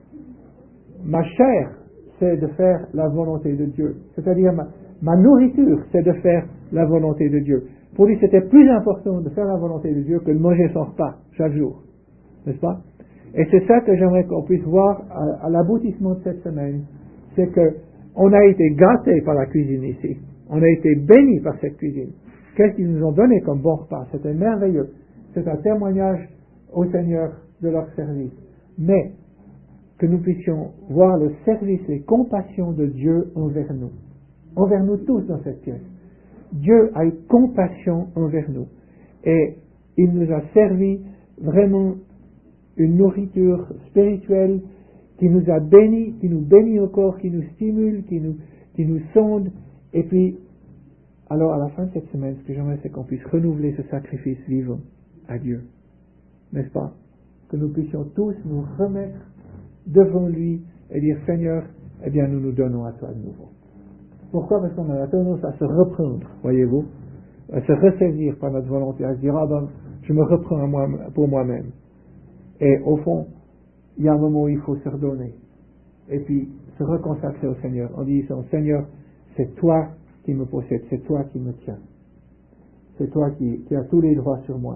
ma chair, c'est de faire la volonté de Dieu. C'est-à-dire, ma, ma nourriture, c'est de faire la volonté de Dieu. Pour lui, c'était plus important de faire la volonté de Dieu que de manger son repas chaque jour. N'est-ce pas? Et c'est ça que j'aimerais qu'on puisse voir à, à l'aboutissement de cette semaine. C'est que on a été gâtés par la cuisine ici. On a été bénis par cette cuisine. Qu'est-ce qu'ils nous ont donné comme bon repas? C'était merveilleux. C'est un témoignage au Seigneur de leur service. Mais que nous puissions voir le service et compassion de Dieu envers nous. Envers nous tous dans cette pièce. Dieu a eu compassion envers nous. Et il nous a servi vraiment une nourriture spirituelle qui nous a bénis, qui nous bénit encore, qui nous stimule, qui nous, qui nous sonde. Et puis, alors à la fin de cette semaine, ce que j'aimerais, c'est qu'on puisse renouveler ce sacrifice vivant à Dieu. N'est-ce pas? Que nous puissions tous nous remettre devant lui et dire, Seigneur, eh bien nous nous donnons à toi de nouveau. Pourquoi? Parce qu'on a tendance à se reprendre, voyez-vous, à se ressaisir par notre volonté, à se dire, ah ben, je me reprends à moi, pour moi-même. Et au fond, il y a un moment où il faut se redonner. Et puis, se reconsacrer au Seigneur en disant, Seigneur, c'est toi qui me possèdes, c'est toi qui me tiens. C'est toi qui, qui as tous les droits sur moi.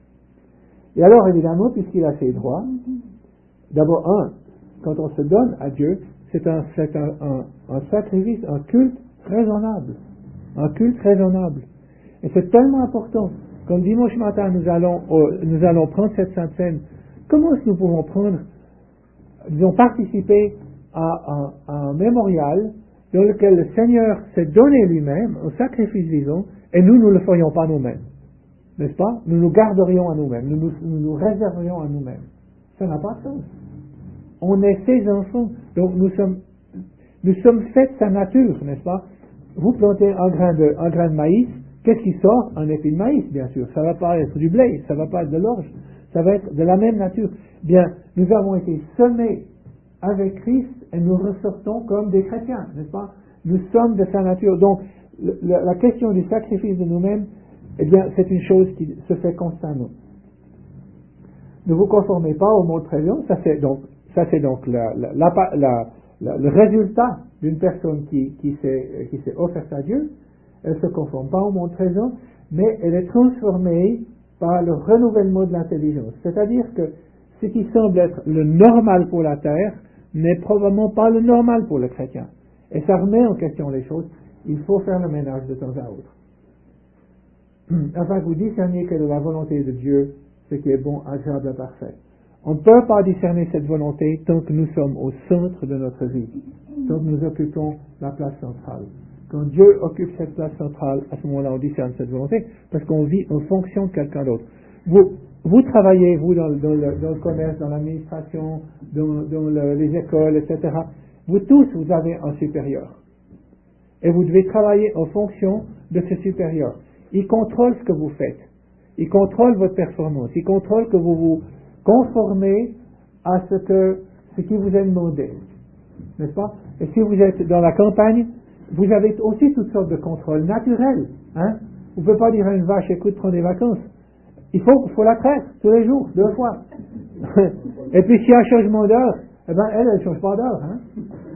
Et alors, évidemment, puisqu'il a ses droits, d'abord, un, quand on se donne à Dieu, c'est un, c'est un, un, un sacrifice, un culte raisonnable. Un culte raisonnable. Et c'est tellement important. Comme dimanche matin, nous allons, euh, nous allons prendre cette Sainte Seine. Comment est-ce que nous pouvons prendre, disons, participer à, à, à un mémorial dans lequel le Seigneur s'est donné lui-même, un sacrifice vivant, et nous, nous ne le ferions pas nous-mêmes. N'est-ce pas? Nous nous garderions à nous-mêmes, nous nous, nous nous réserverions à nous-mêmes. Ça n'a pas de sens. On est ses enfants, donc nous sommes, nous sommes faits de sa nature, n'est-ce pas? Vous plantez un grain de, un grain de maïs, qu'est-ce qui sort? Un épi de maïs, bien sûr. Ça ne va pas être du blé, ça ne va pas être de l'orge, ça va être de la même nature. Bien, nous avons été semés avec Christ et nous ressortons comme des chrétiens, n'est-ce pas? Nous sommes de sa nature. Donc, le, le, la question du sacrifice de nous-mêmes, eh bien, c'est une chose qui se fait constamment. Ne vous conformez pas au monde présent, ça c'est donc, ça c'est donc la, la, la, la, la, le résultat d'une personne qui, qui s'est, qui s'est offerte à Dieu. Elle ne se conforme pas au monde présent, mais elle est transformée par le renouvellement de l'intelligence. C'est-à-dire que ce qui semble être le normal pour la terre n'est probablement pas le normal pour le chrétien. Et ça remet en question les choses. Il faut faire le ménage de temps à autre. Afin que vous discerniez quelle est la volonté de Dieu, ce qui est bon, agréable et parfait. On ne peut pas discerner cette volonté tant que nous sommes au centre de notre vie, tant que nous occupons la place centrale. Quand Dieu occupe cette place centrale, à ce moment-là, on discerne cette volonté, parce qu'on vit en fonction de quelqu'un d'autre. Vous, vous travaillez, vous, dans, dans, le, dans le commerce, dans l'administration, dans, dans le, les écoles, et cetera. Vous tous, vous avez un supérieur. Et vous devez travailler en fonction de ce supérieur. Il contrôle ce que vous faites. Il contrôle votre performance. Il contrôle que vous vous conformez à ce que, ce qui vous est demandé. N'est-ce pas? Et si vous êtes dans la campagne, vous avez aussi toutes sortes de contrôles naturels. Hein? Vous ne pouvez pas dire à une vache, écoute, prends des vacances. Il faut, faut la traire tous les jours, deux fois. Et puis s'il y a un changement d'heure, eh ben elle, elle ne change pas d'heure. Hein?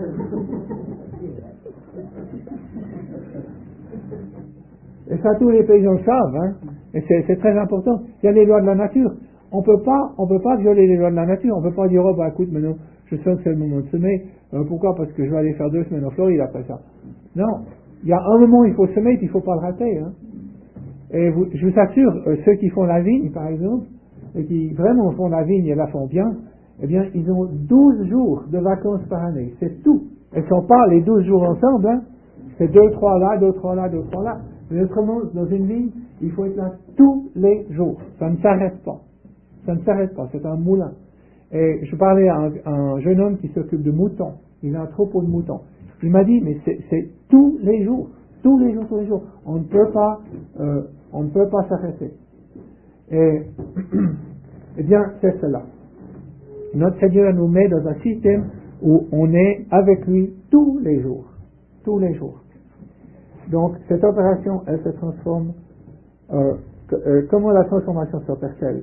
Et ça, tous les paysans le savent. Hein? Et c'est, c'est très important. Il y a les lois de la nature. On peut pas, on peut pas violer les lois de la nature. On peut pas dire, oh bah écoute, maintenant, je sens que c'est le moment de semer. Euh, pourquoi? Parce que je vais aller faire deux semaines en Floride après ça. Non. Il y a un moment où il faut semer, puis il faut pas le rater. Hein. Et vous, je vous assure, euh, ceux qui font la vigne, par exemple, et qui vraiment font la vigne et la font bien, eh bien, ils ont douze jours de vacances par année. C'est tout. Elles ne sont pas les douze jours ensemble, hein. C'est deux, trois là, deux, trois là, deux, trois là. Mais autrement, dans une vigne, il faut être là tous les jours. Ça ne s'arrête pas. Ça ne s'arrête pas. C'est un moulin. Et je parlais à un, à un jeune homme qui s'occupe de moutons. Il a un troupeau de moutons. Il m'a dit, mais c'est, c'est tous les jours. Tous les jours, tous les jours. On ne peut pas, euh, on ne peut pas s'arrêter. Et, eh bien, c'est cela. Notre Seigneur nous met dans un système où on est avec lui tous les jours. tous les jours. Donc, cette opération, elle se transforme. Euh, que, euh, comment la transformation s'opère-t-elle?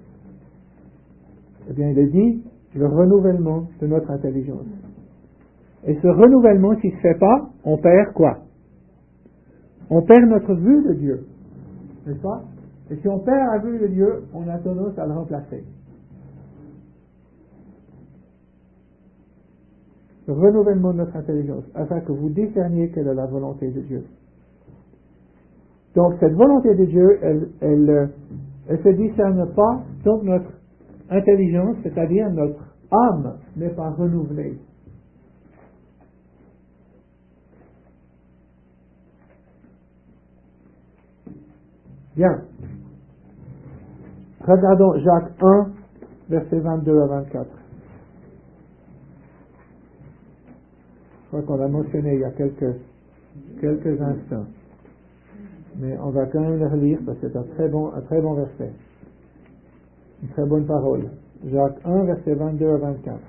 Eh bien, il est dit, le renouvellement de notre intelligence. Et ce renouvellement, s'il ne se fait pas, on perd quoi? On perd notre vue de Dieu. N'est-ce pas? Et si on perd la vue de Dieu, on a tendance à le remplacer. Le renouvellement de notre intelligence, afin que vous discerniez quelle est la volonté de Dieu. Donc, cette volonté de Dieu, elle, elle, elle se discerne pas, donc notre intelligence, c'est-à-dire notre âme, n'est pas renouvelée. Bien. Regardons Jacques un, versets vingt-deux à vingt-quatre. Je crois qu'on l'a mentionné il y a quelques, quelques instants. Mais on va quand même le relire parce que c'est un très bon, un très bon verset. Une très bonne parole. Jacques un, versets vingt-deux à vingt-quatre.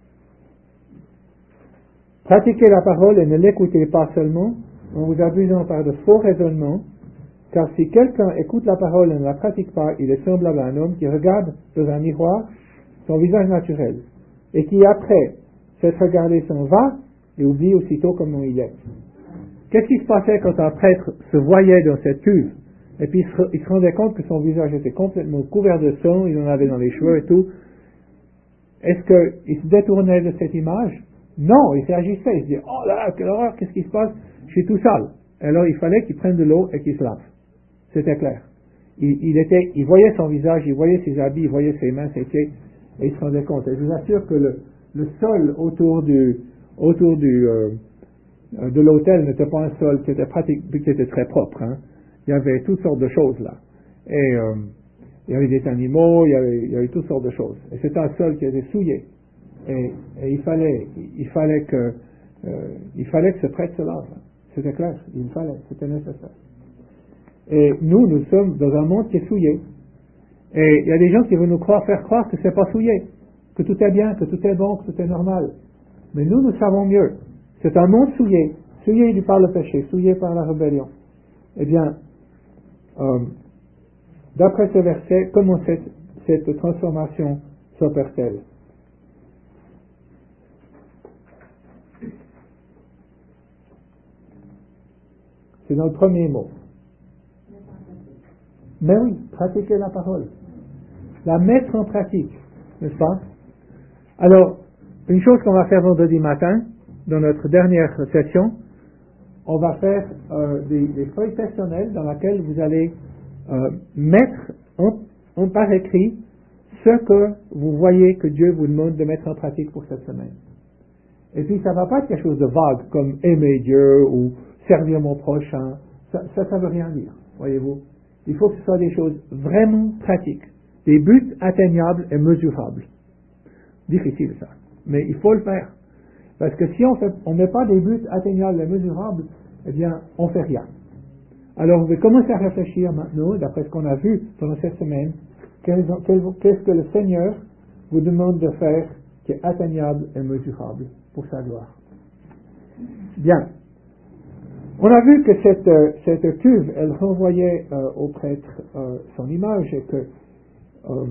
Pratiquez la parole et ne l'écoutez pas seulement en vous abusant par de faux raisonnements, car si quelqu'un écoute la parole et ne la pratique pas, il est semblable à un homme qui regarde dans un miroir son visage naturel, et qui après s'être regardé s'en va et oublie aussitôt comment il est. Qu'est-ce qui se passait quand un prêtre se voyait dans cette cuve, et puis il se, il se rendait compte que son visage était complètement couvert de sang, il en avait dans les cheveux et tout? Est-ce qu'il se détournait de cette image? Non, il réagissait, il se disait, oh là là, quelle horreur, qu'est-ce qui se passe? Je suis tout sale. Alors il fallait qu'il prenne de l'eau et qu'il se lave. C'était clair. Il, il, était, il voyait son visage, il voyait ses habits, il voyait ses mains, ses pieds, et il se rendait compte. Et je vous assure que le, le sol autour du, autour du, euh, de l'hôtel n'était pas un sol qui était pratique, qui était très propre. Hein. Il y avait toutes sortes de choses là. Et euh, il y avait des animaux, il y avait, il y avait toutes sortes de choses. Et c'était un sol qui était souillé. Et, et il fallait, il fallait que, euh, il fallait que ce prêtre se lave. C'était clair, il fallait, c'était nécessaire. Et nous, nous sommes dans un monde qui est souillé. Et il y a des gens qui veulent nous croire, faire croire que c'est pas souillé, que tout est bien, que tout est bon, que tout est normal. Mais nous, nous savons mieux. C'est un monde souillé, souillé par le péché, souillé par la rébellion. Eh bien, euh, d'après ce verset, comment cette, cette transformation s'opère-t-elle? C'est dans le premier mot. Mais oui, pratiquer la parole. La mettre en pratique, n'est-ce pas? Alors, une chose qu'on va faire vendredi matin, dans notre dernière session, on va faire euh, des, des feuilles personnelles dans lesquelles vous allez euh, mettre en, en par écrit ce que vous voyez que Dieu vous demande de mettre en pratique pour cette semaine. Et puis, ça ne va pas être quelque chose de vague, comme aimer Dieu ou servir mon prochain. Ça, ça, ça veut rien dire, voyez-vous. Il faut que ce soit des choses vraiment pratiques, des buts atteignables et mesurables. Difficile ça, mais il faut le faire. Parce que si on ne met pas des buts atteignables et mesurables, eh bien, on ne fait rien. Alors, vous pouvez commencer à réfléchir maintenant, d'après ce qu'on a vu pendant cette semaine, qu'est-ce que le Seigneur vous demande de faire qui est atteignable et mesurable pour sa gloire. Bien. On a vu que cette, euh, cette cuve, elle renvoyait euh, au prêtre euh, son image et que euh,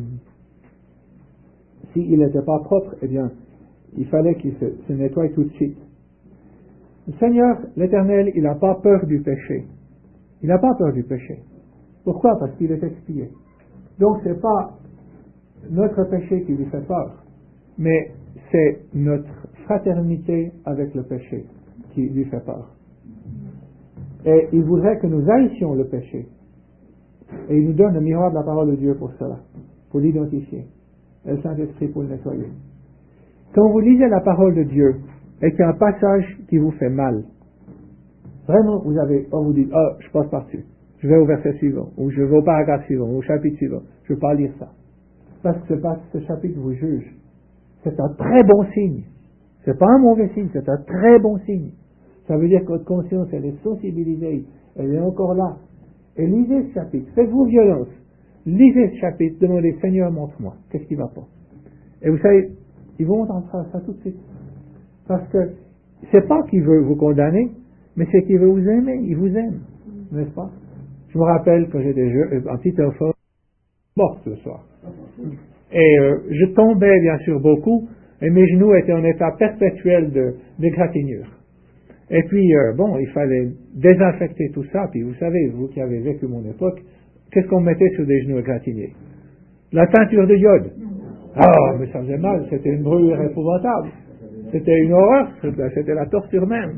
s'il n'était pas propre, eh bien, il fallait qu'il se, se nettoie tout de suite. Le Seigneur, l'Éternel, il n'a pas peur du péché. Il n'a pas peur du péché. Pourquoi? Parce qu'il est expié. Donc, ce n'est pas notre péché qui lui fait peur, mais c'est notre fraternité avec le péché qui lui fait peur. Et il voudrait que nous haïssions le péché. Et il nous donne le miroir de la parole de Dieu pour cela, pour l'identifier. Et le Saint-Esprit pour le nettoyer. Quand vous lisez la parole de Dieu et qu'il y a un passage qui vous fait mal, vraiment, vous avez, oh, vous dites, oh, je passe par-dessus. Je vais au verset suivant, ou je vais au paragraphe suivant, ou au chapitre suivant. Je ne veux pas lire ça. Parce que ce chapitre vous juge. C'est un très bon signe. C'est pas un mauvais signe, c'est un très bon signe. Ça veut dire que votre conscience, elle est sensibilisée, elle est encore là. Et lisez ce chapitre, faites-vous violence. Lisez ce chapitre, demandez, Seigneur, montre-moi, qu'est-ce qui va pas? Et vous savez, ils vont entendre ça, ça tout de suite. Parce que c'est pas qu'il veut vous condamner, mais c'est qu'il veut vous aimer, il vous aime, n'est-ce pas? Je me rappelle quand j'étais jeune, un petit enfant, mort ce soir. Et euh, je tombais bien sûr beaucoup, et mes genoux étaient en état perpétuel de d'égratignure. Et puis, euh, bon, il fallait désinfecter tout ça, puis vous savez, vous qui avez vécu mon époque, qu'est-ce qu'on mettait sur des genoux égratignés? La teinture de iode. Ah, mais ça faisait mal, c'était une brûlure épouvantable. C'était une horreur, c'était la torture même.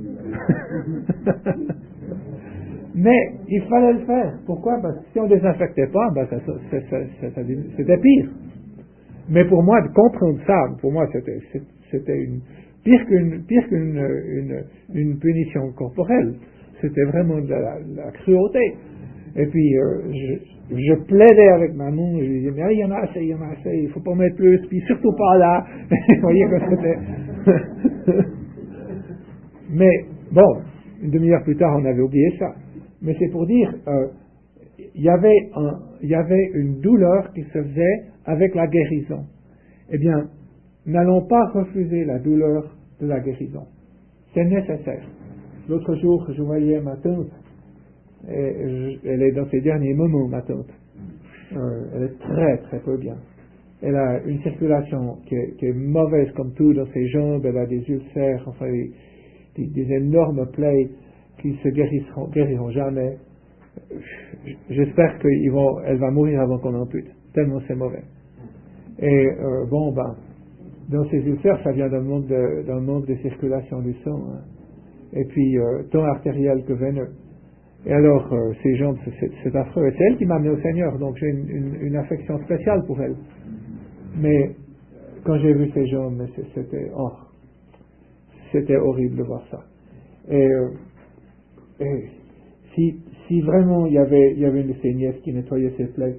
Mais il fallait le faire. Pourquoi? Parce que si on ne désinfectait pas, ben ça, ça, ça, ça, c'était pire. Mais pour moi, de comprendre ça, pour moi, c'était, c'était une, pire qu'une, pire qu'une une, une punition corporelle. C'était vraiment de la, de la cruauté. Et puis, euh, je, je plaidais avec maman, je lui disais, mais il y en a assez, il y en a assez, il ne faut pas mettre plus, puis surtout pas là. Vous voyez que c'était... Mais, bon, une demi-heure plus tard, on avait oublié ça. Mais c'est pour dire, euh, il y avait un, il y avait une douleur qui se faisait avec la guérison. Eh bien, n'allons pas refuser la douleur de la guérison. C'est nécessaire. L'autre jour, je voyais ma tante, et je, elle est dans ses derniers moments, ma tante. Euh, elle est très, très peu bien. Elle a une circulation qui est, qui est mauvaise comme tout dans ses jambes, elle a des ulcères, enfin, des, des énormes plaies qui se guériront, guériront jamais. J'espère qu'elle va mourir avant qu'on ampute, tellement c'est mauvais. Et euh, bon, ben, dans ces ulcères, ça vient d'un manque de, d'un manque de circulation du sang, hein. Et puis euh, tant artériel que veineux. Et alors, euh, ces jambes, c'est, c'est affreux. Et c'est elle qui m'a amené au Seigneur, donc j'ai une, une, une affection spéciale pour elle. Mais quand j'ai vu ces jambes, c'était, oh, c'était horrible de voir ça. Et, euh, et si, si vraiment il y avait, il y avait une de ces nièces qui nettoyait ses plaies,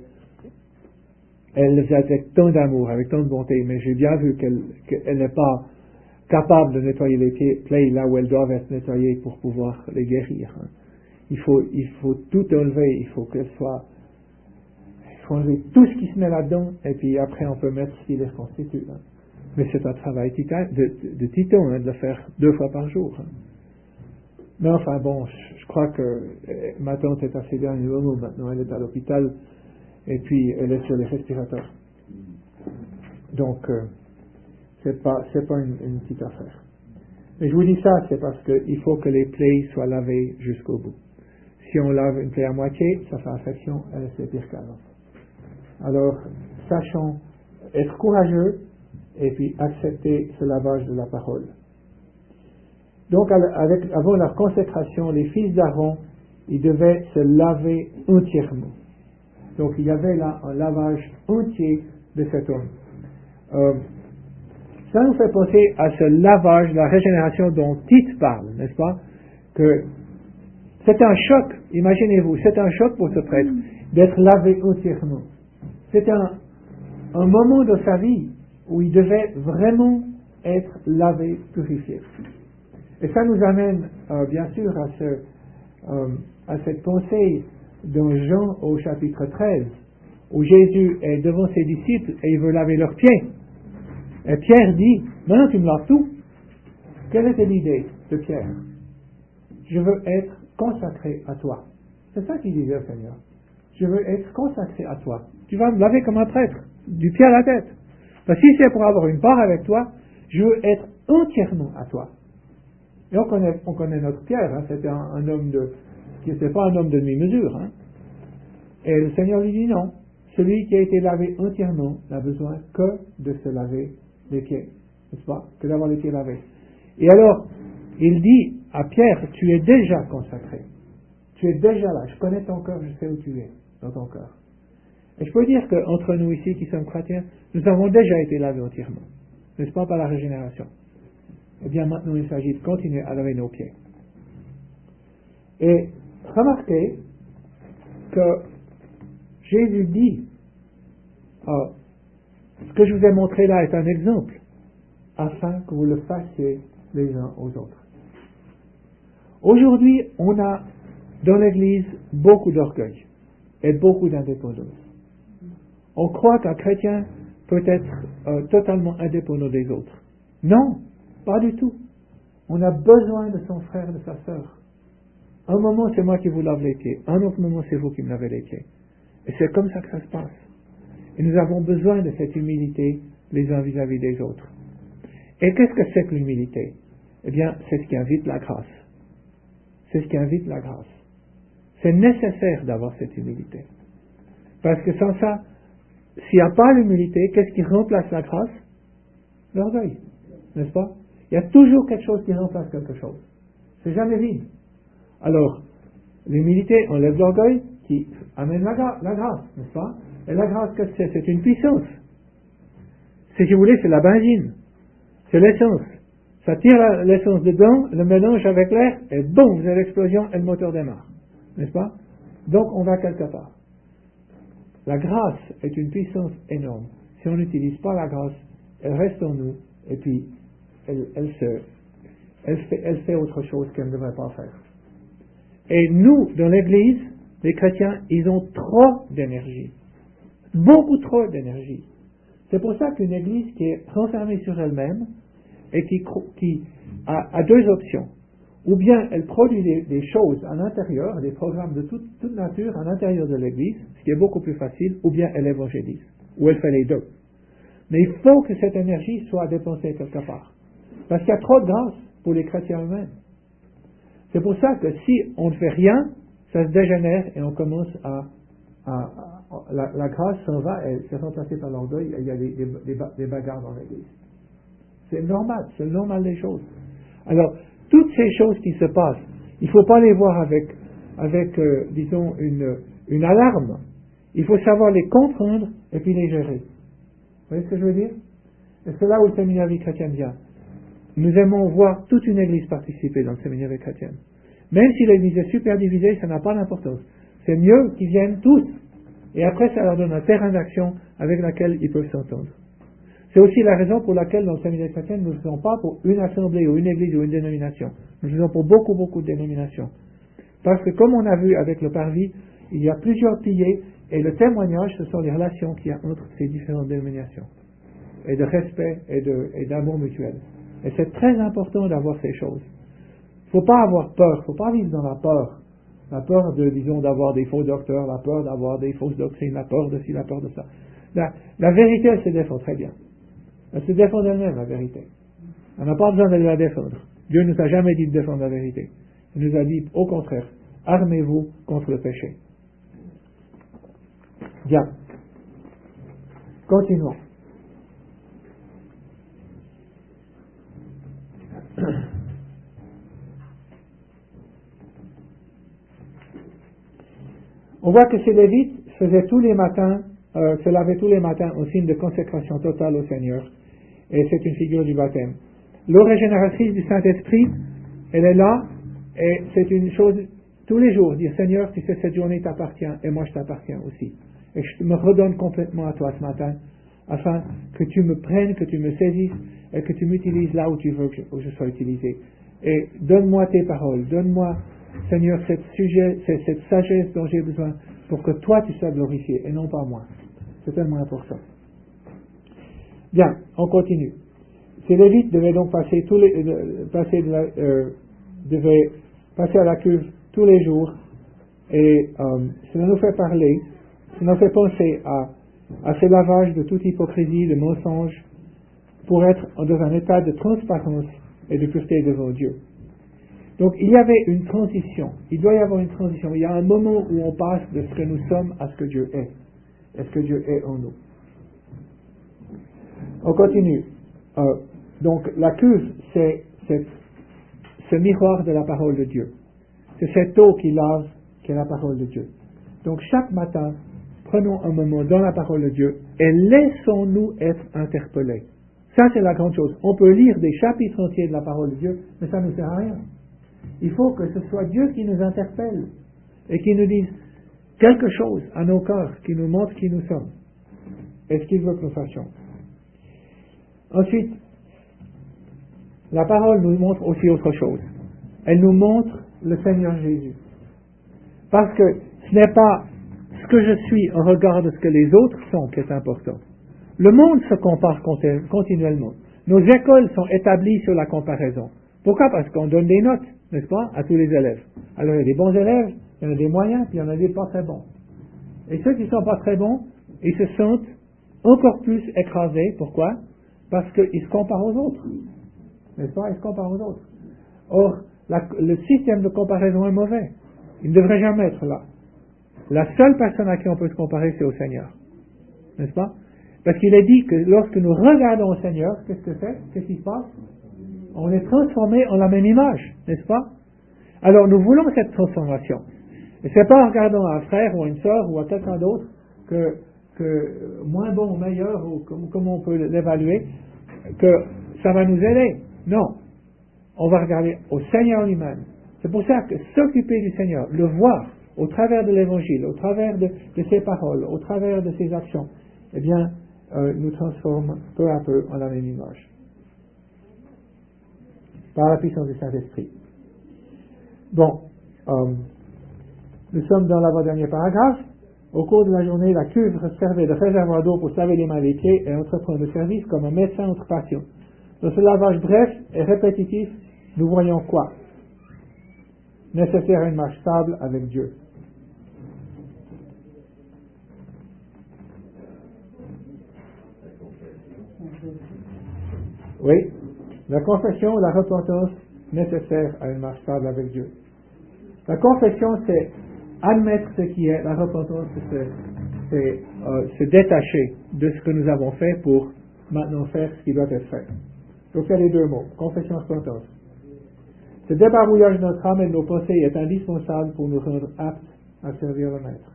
elle le faisait avec tant d'amour, avec tant de bonté, mais j'ai bien vu qu'elle, qu'elle n'est pas capable de nettoyer les plaies là où elles doivent être nettoyées pour pouvoir les guérir. Hein. Il faut, il faut tout enlever, il faut qu'elle soit, il faut enlever tout ce qui se met là-dedans, et puis après on peut mettre ce qui les constitue. Hein. Mais c'est un travail titan, de, de, de titan, hein, de le faire deux fois par jour. Hein. Mais enfin bon, je, je crois que euh, ma tante est à ses derniers moments maintenant, elle est à l'hôpital, et puis elle est sur les respirateurs. Donc, euh, c'est pas, c'est pas une, une petite affaire. Mais je vous dis ça, c'est parce qu'il faut que les plaies soient lavées jusqu'au bout. Si on lave une plaie à moitié, ça fait infection, elle c'est pire qu'avant. Alors, sachons être courageux et puis accepter ce lavage de la parole. Donc, avec, avant leur consécration, les fils d'Aaron, ils devaient se laver entièrement. Donc, il y avait là un lavage entier de cet homme. Euh, ça nous fait penser à ce lavage, la régénération dont Tite parle, n'est-ce pas? Que c'est un choc, imaginez-vous, c'est un choc pour ce prêtre d'être lavé entièrement. C'est un, un moment de sa vie où il devait vraiment être lavé, purifié. Et ça nous amène, euh, bien sûr, à, ce, euh, à cette pensée dans Jean au chapitre treize, où Jésus est devant ses disciples et il veut laver leurs pieds. Et Pierre dit, maintenant tu me laves tout. Quelle était l'idée de Pierre? Je veux être consacré à toi. C'est ça qu'il disait au Seigneur. Je veux être consacré à toi. Tu vas me laver comme un prêtre, du pied à la tête. Parce que si c'est pour avoir une part avec toi, je veux être entièrement à toi. Et on connaît, on connaît notre Pierre, hein, c'était un, un homme de, qui n'était pas un homme de demi-mesure. Hein. Et le Seigneur lui dit non. Celui qui a été lavé entièrement n'a besoin que de se laver les pieds, n'est-ce pas? Que d'avoir les pieds lavés. Et alors, il dit à Pierre, tu es déjà consacré. Tu es déjà là. Je connais ton cœur, je sais où tu es, dans ton cœur. Et je peux dire qu'entre nous ici qui sommes chrétiens, nous avons déjà été lavés entièrement, n'est-ce pas, par la régénération. Eh bien, maintenant, il s'agit de continuer à laver nos pieds. Et remarquez que Jésus dit, oh, ce que je vous ai montré là est un exemple, afin que vous le fassiez les uns aux autres. Aujourd'hui, on a dans l'Église beaucoup d'orgueil et beaucoup d'indépendance. On croit qu'un chrétien peut être euh, totalement indépendant des autres. Non, pas du tout. On a besoin de son frère et de sa sœur. Un moment, c'est moi qui vous lave les pieds. Un autre moment, c'est vous qui me lavez les pieds. Et c'est comme ça que ça se passe. Et nous avons besoin de cette humilité les uns vis-à-vis des autres. Et qu'est-ce que c'est que l'humilité? Eh bien, c'est ce qui invite la grâce. C'est ce qui invite la grâce. C'est nécessaire d'avoir cette humilité. Parce que sans ça, s'il n'y a pas l'humilité, qu'est-ce qui remplace la grâce? L'orgueil. N'est-ce pas? Il y a toujours quelque chose qui remplace quelque chose. C'est jamais vide. Alors, l'humilité enlève l'orgueil qui amène la, gra- la grâce, n'est-ce pas? Et la grâce, qu'est-ce que c'est? C'est une puissance. Si vous voulez, c'est la benzine. C'est l'essence. Ça tire la- l'essence dedans, le mélange avec l'air, et boum, vous avez l'explosion et le moteur démarre. N'est-ce pas? Donc, on va quelque part. La grâce est une puissance énorme. Si on n'utilise pas la grâce, elle reste en nous, et puis, elle, elle, se, elle, fait, elle fait autre chose qu'elle ne devrait pas faire. Et nous, dans l'Église, les chrétiens, ils ont trop d'énergie. Beaucoup trop d'énergie. C'est pour ça qu'une Église qui est renfermée sur elle-même et qui, qui a, a deux options. Ou bien elle produit des, des choses à l'intérieur, des programmes de toute, toute nature à l'intérieur de l'Église, ce qui est beaucoup plus facile, ou bien elle évangélise, ou elle fait les deux. Mais il faut que cette énergie soit dépensée quelque part. Parce qu'il y a trop de grâce pour les chrétiens eux-mêmes. C'est pour ça que si on ne fait rien, ça se dégénère et on commence à... à, à la, la grâce s'en va, elle s'est remplacée par l'orgueil et il y a des, des, des, des bagarres dans l'Église. C'est normal, c'est le normal des choses. Alors, toutes ces choses qui se passent, il ne faut pas les voir avec, avec euh, disons, une, une alarme. Il faut savoir les comprendre et puis les gérer. Vous voyez ce que je veux dire? Et c'est là où le séminaire vie chrétienne vient. Nous aimons voir toute une église participer dans le séminaire vie chrétienne. Même si l'église est super divisée, ça n'a pas d'importance. C'est mieux qu'ils viennent tous. Et après, ça leur donne un terrain d'action avec lequel ils peuvent s'entendre. C'est aussi la raison pour laquelle dans le séminaire chrétien, nous ne faisons pas pour une assemblée ou une église ou une dénomination. Nous faisons pour beaucoup, beaucoup de dénominations. Parce que comme on a vu avec le parvis, il y a plusieurs piliers et le témoignage, ce sont les relations qu'il y a entre ces différentes dénominations. Et de respect et, de, et d'amour mutuel. Et c'est très important d'avoir ces choses. Il ne faut pas avoir peur, il ne faut pas vivre dans la peur. La peur de, disons, d'avoir des faux docteurs, la peur d'avoir des fausses doctrines, la peur de ci, la peur de ça. La, la vérité, elle se défend très bien. Elle se défend d'elle-même, la vérité. On n'a pas besoin de la défendre. Dieu ne nous a jamais dit de défendre la vérité. Il nous a dit, au contraire, armez-vous contre le péché. Bien. Continuons. On voit que ces Lévites faisaient tous les matins, euh, se lavaient tous les matins au signe de consécration totale au Seigneur. Et c'est une figure du baptême. L'eau régénératrice du Saint-Esprit, elle est là, et c'est une chose tous les jours, dire Seigneur, tu sais, cette journée t'appartient, et moi je t'appartiens aussi. Et je me redonne complètement à toi ce matin, afin que tu me prennes, que tu me saisisses, et que tu m'utilises là où tu veux que je, où je sois utilisé. Et donne-moi tes paroles, donne-moi, Seigneur, cette, sujet, cette, cette sagesse dont j'ai besoin, pour que toi tu sois glorifié, et non pas moi. C'est tellement important. Bien, on continue. Ces Lévites devaient donc passer tous les, euh, passer, de la, euh, devaient passer à la cuve tous les jours, et euh, cela nous fait parler, cela nous fait penser à, à ce lavage de toute hypocrisie, de mensonge, pour être dans un état de transparence et de pureté devant Dieu. Donc il y avait une transition, il doit y avoir une transition, il y a un moment où on passe de ce que nous sommes à ce que Dieu est, et ce que Dieu est en nous. On continue. Euh, donc la cuve, c'est, c'est ce miroir de la parole de Dieu. C'est cette eau qui lave, qui est la parole de Dieu. Donc chaque matin, prenons un moment dans la parole de Dieu et laissons-nous être interpellés. Ça, c'est la grande chose. On peut lire des chapitres entiers de la parole de Dieu, mais ça ne sert à rien. Il faut que ce soit Dieu qui nous interpelle et qui nous dise quelque chose à nos cœurs, qui nous montre qui nous sommes et ce qu'il veut que nous fassions. Ensuite, la parole nous montre aussi autre chose. Elle nous montre le Seigneur Jésus. Parce que ce n'est pas ce que je suis en regard de ce que les autres sont qui est important. Le monde se compare continuellement. Nos écoles sont établies sur la comparaison. Pourquoi? Parce qu'on donne des notes. n'est-ce pas, à tous les élèves. Alors il y a des bons élèves, il y en a des moyens, puis il y en a des pas très bons. Et ceux qui ne sont pas très bons, ils se sentent encore plus écrasés. Pourquoi? Parce qu'ils se comparent aux autres. N'est-ce pas? Ils se comparent aux autres. Or, la, le système de comparaison est mauvais. Il ne devrait jamais être là. La seule personne à qui on peut se comparer, c'est au Seigneur. N'est-ce pas? Parce qu'il est dit que lorsque nous regardons au Seigneur, qu'est-ce que c'est? Qu'est-ce qui se passe? On est transformé en la même image, n'est-ce pas? Alors nous voulons cette transformation. Et c'est pas en regardant à un frère ou à une sœur ou à quelqu'un d'autre que, que moins bon ou meilleur, ou comme, comment on peut l'évaluer, que ça va nous aider. Non. On va regarder au Seigneur lui-même. C'est pour ça que s'occuper du Seigneur, le voir au travers de l'Évangile, au travers de, de ses paroles, au travers de ses actions, eh bien, euh, nous transforme peu à peu en la même image. Par la puissance du Saint-Esprit. Bon, euh, nous sommes dans l'avant-dernier paragraphe. Au cours de la journée, la cuve servait de réservoir d'eau pour se laver les mains et les pieds et entreprendre le service comme un médecin entre patients. Dans ce lavage bref et répétitif, nous voyons quoi? Nécessaire à une marche stable avec Dieu. Oui, la confession, la repentance nécessaire à une marche stable avec Dieu. La confession, c'est admettre ce qui est. La repentance, c'est, c'est euh, se détacher de ce que nous avons fait pour maintenant faire ce qui doit être fait. Donc il y a les deux mots, confession et repentance. Ce débarbouillage de notre âme et de nos pensées est indispensable pour nous rendre aptes à servir le Maître.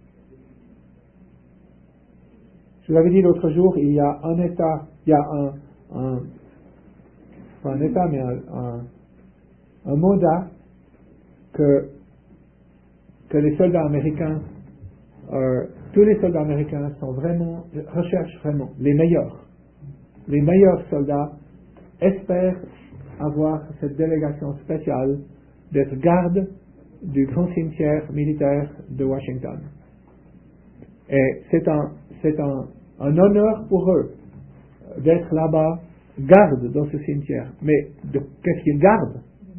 Je vous l'avais dit l'autre jour, il y a un état, il y a un, un pas un état, mais un, un, un mandat que, que les soldats américains, euh, tous les soldats américains sont vraiment, recherchent vraiment les meilleurs. Les meilleurs soldats espèrent avoir cette délégation spéciale d'être garde du grand cimetière militaire de Washington. Et c'est un, c'est un, un honneur pour eux d'être là-bas, garde dans ce cimetière. Mais de, qu'est-ce qu'ils gardent?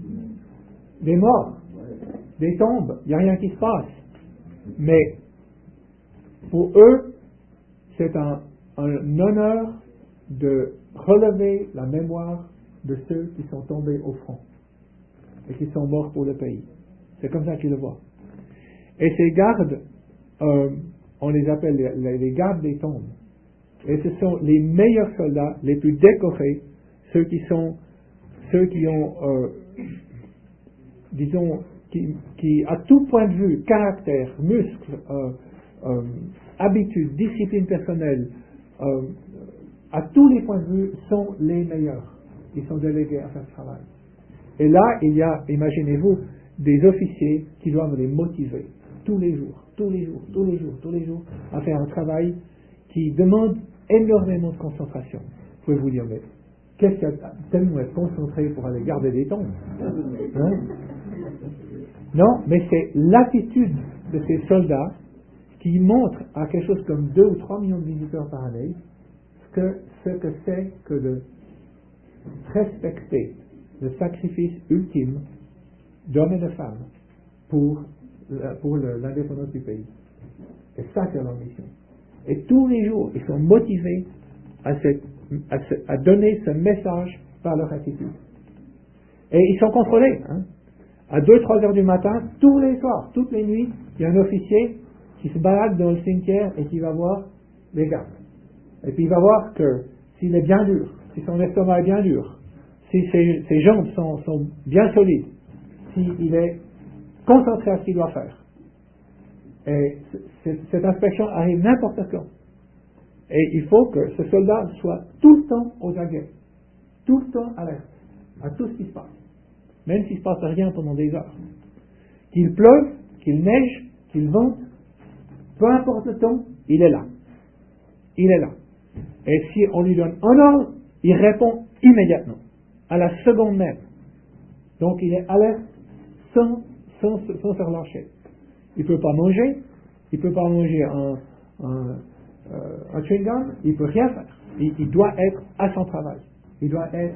Des morts, des tombes, il n'y a rien qui se passe. Mais pour eux, c'est un, un honneur de relever la mémoire de ceux qui sont tombés au front et qui sont morts pour le pays. C'est comme ça qu'ils le voient. Et ces gardes, euh, on les appelle les, les, les gardes des tombes. Et ce sont les meilleurs soldats, les plus décorés, ceux qui sont, ceux qui ont, euh, disons, qui, qui, à tout point de vue, caractère, muscles, euh, euh, habitudes, discipline personnelle, euh, à tous les points de vue, sont les meilleurs. Ils sont délégués à faire ce travail. Et là, il y a, imaginez-vous, des officiers qui doivent les motiver tous les jours, tous les jours, tous les jours, tous les jours, à faire un travail qui demande énormément de concentration. Vous pouvez vous dire, mais qu'est-ce qu'il y a tellement être concentré pour aller garder des tombes? Hein? Non, mais c'est l'attitude de ces soldats qui montre à quelque chose comme deux ou trois millions de visiteurs par année ce que, ce que c'est que de respecter le sacrifice ultime d'hommes et de femmes pour, pour le, l'indépendance du pays. Et ça, c'est leur mission. Et tous les jours, ils sont motivés à, cette, à, ce, à donner ce message par leur attitude. Et ils sont contrôlés. Hein. À deux trois heures du matin, tous les soirs, toutes les nuits, il y a un officier qui se balade dans le cimetière et qui va voir les gardes. Et puis il va voir que s'il est bien dur, si son estomac est bien dur, si ses, ses jambes sont, sont bien solides, s'il est concentré à ce qu'il doit faire. Et c- cette inspection arrive n'importe quand. Et il faut que ce soldat soit tout le temps aux aguets, tout le temps alerte à tout ce qui se passe, même s'il ne se passe rien pendant des heures. Qu'il pleuve, qu'il neige, qu'il vente, peu importe le temps, il est là. Il est là. Et si on lui donne un ordre, il répond immédiatement, à la seconde même. Donc il est alerte sans, sans, sans se relâcher. Il ne peut pas manger, il ne peut pas manger un, un, euh, un chewing-gum, il ne peut rien faire. Il, il doit être à son travail. Il doit être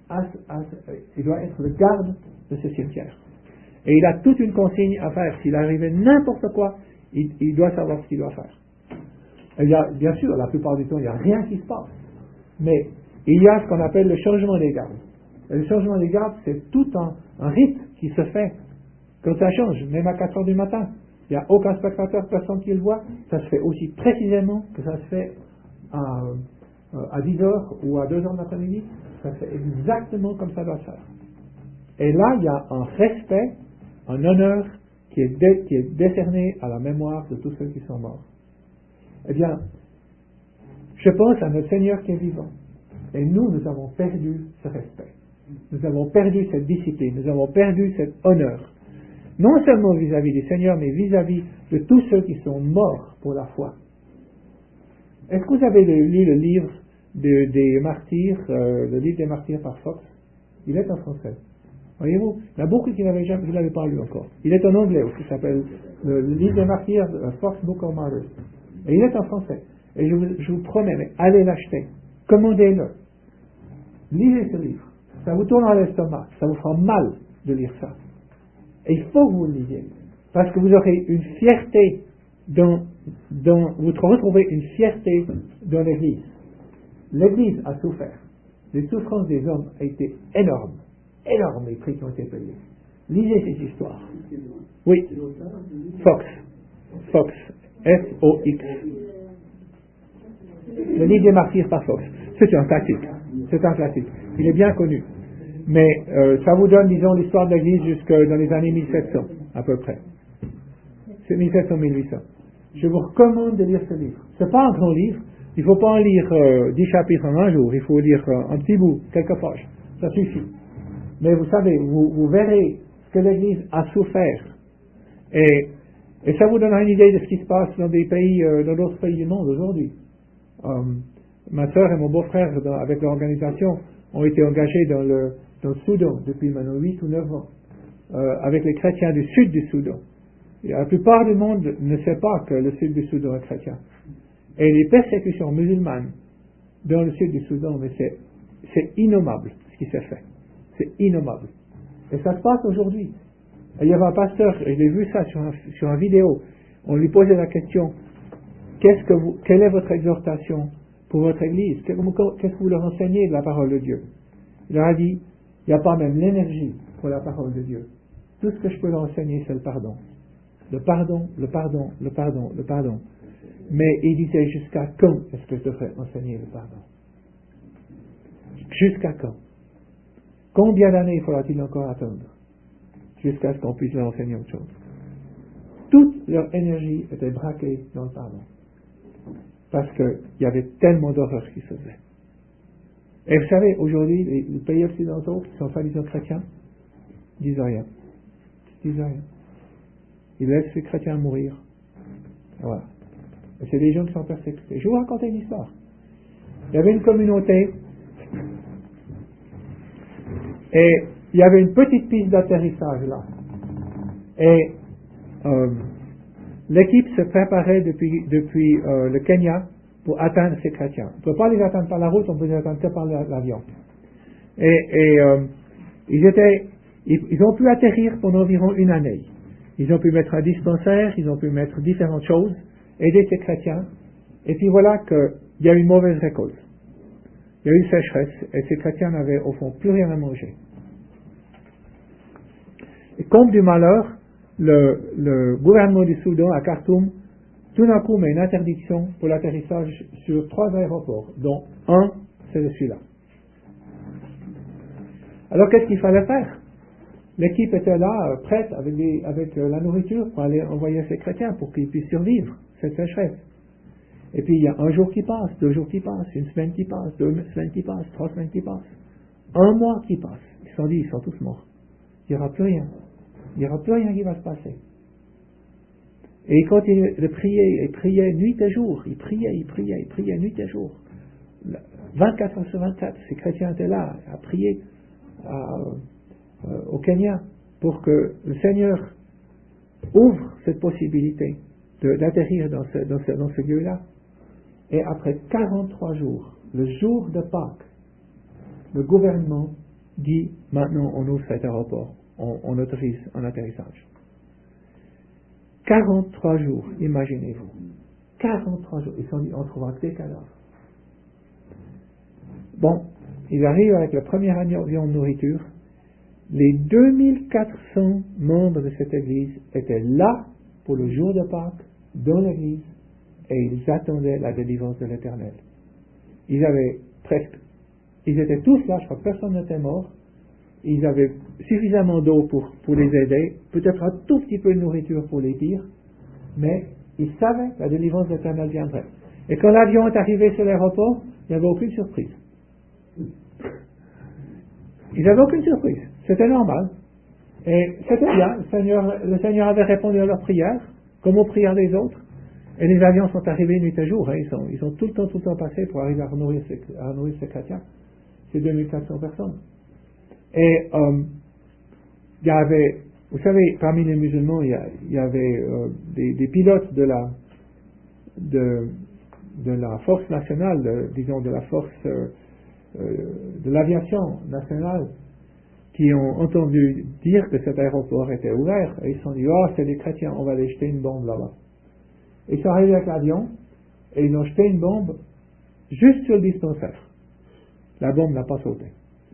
à, à, il doit être le garde de ce cimetière. Et il a toute une consigne à faire. S'il arrivait n'importe quoi, il, il doit savoir ce qu'il doit faire. Et il y a, bien sûr, la plupart du temps, il n'y a rien qui se passe. Mais il y a ce qu'on appelle le changement des gardes. Et le changement des gardes, c'est tout un, un rite qui se fait. Quand ça change, même à quatre heures du matin, il n'y a aucun spectateur, personne qui le voit. Ça se fait aussi précisément que ça se fait à, à dix heures ou à deux heures de l'après-midi. Ça se fait exactement comme ça doit se faire. Et là, il y a un respect, un honneur qui est, dé, qui est décerné à la mémoire de tous ceux qui sont morts. Eh bien, je pense à notre Seigneur qui est vivant. Et nous, nous avons perdu ce respect. Nous avons perdu cette discipline. Nous avons perdu cet honneur. Non seulement vis-à-vis du Seigneur, mais vis-à-vis de tous ceux qui sont morts pour la foi. Est-ce que vous avez lu le livre de, des martyrs, euh, le livre des martyrs par Fox? Il est en français. Voyez-vous, il y en a beaucoup qui n'avaient jamais, vous ne l'avez pas lu encore. Il est en anglais aussi, il s'appelle le, le livre des martyrs, uh, Fox Book of Martyrs. Et il est en français. Et je vous, je vous promets, mais allez l'acheter. Commandez-le. Lisez ce livre. Ça vous tournera l'estomac. Ça vous fera mal de lire ça. Et il faut que vous le lisiez. Parce que vous aurez une fierté dans, dans, vous retrouvez une fierté dans l'Église. L'Église a souffert. Les souffrances des hommes ont été énormes. Énormes les prix qui ont été payés. Lisez ces histoires. Oui. Fox. Fox. F O X. Le livre des martyrs par Fox. C'est un classique. C'est un classique. Il est bien connu. Mais euh, ça vous donne, disons, l'histoire de l'Église jusque dans les années mille sept cents, à peu près. C'est mille sept cents à mille huit cents. Je vous recommande de lire ce livre. C'est pas un grand livre. Il ne faut pas en lire euh, dix chapitres en un jour. Il faut lire euh, un petit bout, quelques pages. Ça suffit. Mais vous savez, vous, vous verrez ce que l'Église a souffert. Et, et ça vous donnera une idée de ce qui se passe dans des pays, euh, dans d'autres pays du monde aujourd'hui. Euh, ma sœur et mon beau-frère, dans, avec l'organisation, ont été engagés dans le, dans le Soudan depuis maintenant huit ou neuf ans, euh, avec les chrétiens du sud du Soudan. Et la plupart du monde ne sait pas que le sud du Soudan est chrétien. Et les persécutions musulmanes dans le sud du Soudan, mais c'est, c'est innommable ce qui s'est fait. C'est innommable. Et ça se passe aujourd'hui. Et il y avait un pasteur, et je l'ai vu ça sur un, sur une vidéo, on lui posait la question, qu'est-ce que vous, quelle est votre exhortation pour votre Église? Qu'est-ce que vous leur enseignez de la parole de Dieu? Il leur a dit, il n'y a pas même l'énergie pour la parole de Dieu. Tout ce que je peux leur enseigner, c'est le pardon. Le pardon, le pardon, le pardon, le pardon. Mais il disait, jusqu'à quand est-ce que je devrais enseigner le pardon? Jusqu'à quand? Combien d'années faudra-t-il encore attendre jusqu'à ce qu'on puisse leur enseigner autre chose? Toute leur énergie était braquée dans le pardon. Parce qu'il y avait tellement d'horreurs qui se faisaient. Et vous savez, aujourd'hui, les, les pays occidentaux qui sont soi-disant chrétiens disent rien. Ils disent rien. Ils laissent les chrétiens mourir. Voilà. Et c'est des gens qui sont persécutés. Je vais vous raconter une histoire. Il y avait une communauté et il y avait une petite piste d'atterrissage là. Et euh, l'équipe se préparait depuis, depuis euh, le Kenya pour atteindre ces chrétiens. On ne peut pas les atteindre par la route, on peut les atteindre que par l'avion. Et, et euh, ils, étaient, ils, ils ont pu atterrir pendant environ une année. Ils ont pu mettre un dispensaire, ils ont pu mettre différentes choses, aider ces chrétiens. Et puis voilà qu'il y a eu une mauvaise récolte. Il y a eu une sécheresse et ces chrétiens n'avaient au fond plus rien à manger. Et comme du malheur, le, le gouvernement du Soudan à Khartoum, tout d'un coup met une interdiction pour l'atterrissage sur trois aéroports, dont un, c'est celui-là. Alors qu'est-ce qu'il fallait faire? L'équipe était là, euh, prête, avec, des, avec euh, la nourriture pour aller envoyer ces chrétiens pour qu'ils puissent survivre cette sécheresse. Et puis il y a un jour qui passe, deux jours qui passent, une semaine qui passe, deux semaines qui passent, trois semaines qui passent, un mois qui passe. Ils se sont dit, ils sont tous morts. Il n'y aura plus rien. Il n'y aura plus rien qui va se passer. Et ils continuaient de prier, et priaient nuit et jour. Ils priaient, ils priaient, ils priaient nuit et jour. vingt-quatre heures sur vingt-quatre, ces chrétiens étaient là à prier à, euh, au Kenya pour que le Seigneur ouvre cette possibilité de, d'atterrir dans ce, dans ce, dans ce lieu-là. Et après quarante-trois jours, le jour de Pâques, le gouvernement dit maintenant on ouvre cet aéroport, on, on autorise un atterrissage. quarante-trois jours, imaginez-vous. quarante-trois jours, ils sont dit on trouvera que des cadavres. Bon, ils arrivent avec le premier avion de nourriture. Les deux mille quatre cents membres de cette église étaient là pour le jour de Pâques, dans l'église, et ils attendaient la délivrance de l'Éternel. Ils avaient presque, ils étaient tous là, je crois que personne n'était mort. Ils avaient suffisamment d'eau pour, pour les aider, peut-être un tout petit peu de nourriture pour les pires, mais ils savaient que la délivrance de l'Éternel viendrait. Et quand l'avion est arrivé sur l'aéroport, il n'y avait aucune surprise. Ils n'avaient aucune surprise. C'était normal. Et c'était bien. Le Seigneur, le Seigneur avait répondu à leurs prières, comme aux prières des autres. Et les avions sont arrivés nuit et jour. Hein. Ils sont, ils sont tout le temps, tout le temps passés pour arriver à nourrir ces, à nourrir ces chrétiens. C'est deux mille quatre cents personnes. Et euh, il y avait, vous savez, parmi les musulmans, il y, a, il y avait euh, des, des pilotes de la de, de la force nationale, de, disons de la force euh, euh, de l'aviation nationale, qui ont entendu dire que cet aéroport était ouvert, et ils se sont dit, oh, c'est les chrétiens, on va aller jeter une bombe là-bas. Et ils sont arrivés avec l'avion, et ils ont jeté une bombe juste sur le dispensaire. La bombe n'a pas sauté.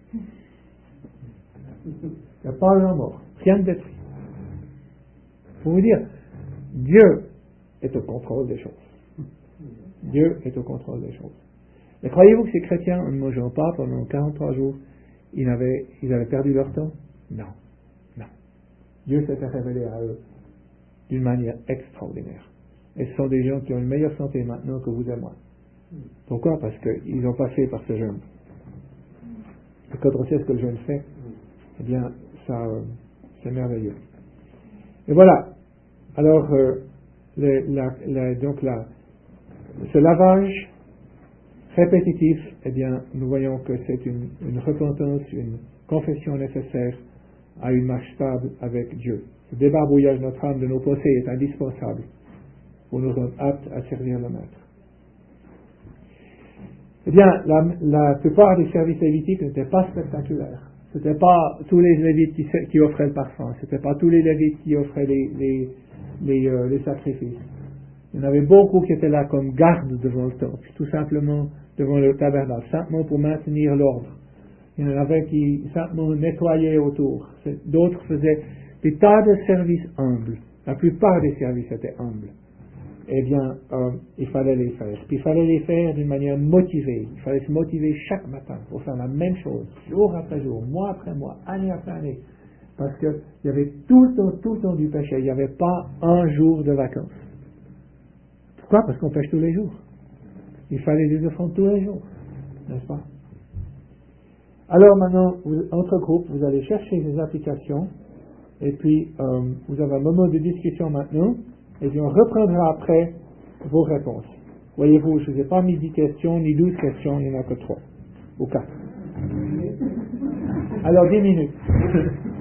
Il n'y a pas un mort, rien de détruit. Pour vous dire, Dieu est au contrôle des choses. Dieu est au contrôle des choses. Mais croyez-vous que ces chrétiens, en ne mangeant pas pendant quarante-trois jours, ils avaient, ils avaient perdu leur temps? Non. Non. Dieu s'était révélé à eux d'une manière extraordinaire. Et ce sont des gens qui ont une meilleure santé maintenant que vous et moi. Pourquoi? Parce qu'ils ont passé par ce jeûne. Et quand on sait ce que le jeûne fait, eh bien, ça, euh, c'est merveilleux. Et voilà. Alors, euh, le, la, la, donc la, ce lavage répétitif, eh bien, nous voyons que c'est une, une repentance, une confession nécessaire à une marche stable avec Dieu. Ce débarbouillage de notre âme, de nos pensées, est indispensable pour nous rendre aptes à servir le Maître. Eh bien, la, la plupart des services lévitiques n'étaient pas spectaculaires. Ce n'étaient pas tous les lévites qui, qui offraient le parfum. Ce n'étaient pas tous les lévites qui offraient les, les, les, euh, les sacrifices. Il y en avait beaucoup qui étaient là comme gardes devant le temple, tout simplement devant le tabernacle, simplement pour maintenir l'ordre. Il y en avait qui simplement nettoyaient autour. D'autres faisaient des tas de services humbles. La plupart des services étaient humbles. Eh bien, euh, il fallait les faire. Puis il fallait les faire d'une manière motivée. Il fallait se motiver chaque matin pour faire la même chose, jour après jour, mois après mois, année après année. Parce qu'il y avait tout le temps, tout le temps du péché. Il n'y avait pas un jour de vacances. Pourquoi? Parce qu'on pêche tous les jours. Il fallait des offrandes tous les jours. N'est-ce pas? Alors maintenant, vous, entre groupes, vous allez chercher des applications. Et puis, euh, vous avez un moment de discussion maintenant. Et puis on reprendra après vos réponses. Voyez-vous, je ne vous ai pas mis dix questions, ni douze questions, il n'y en a que trois. Ou quatre. Alors dix minutes.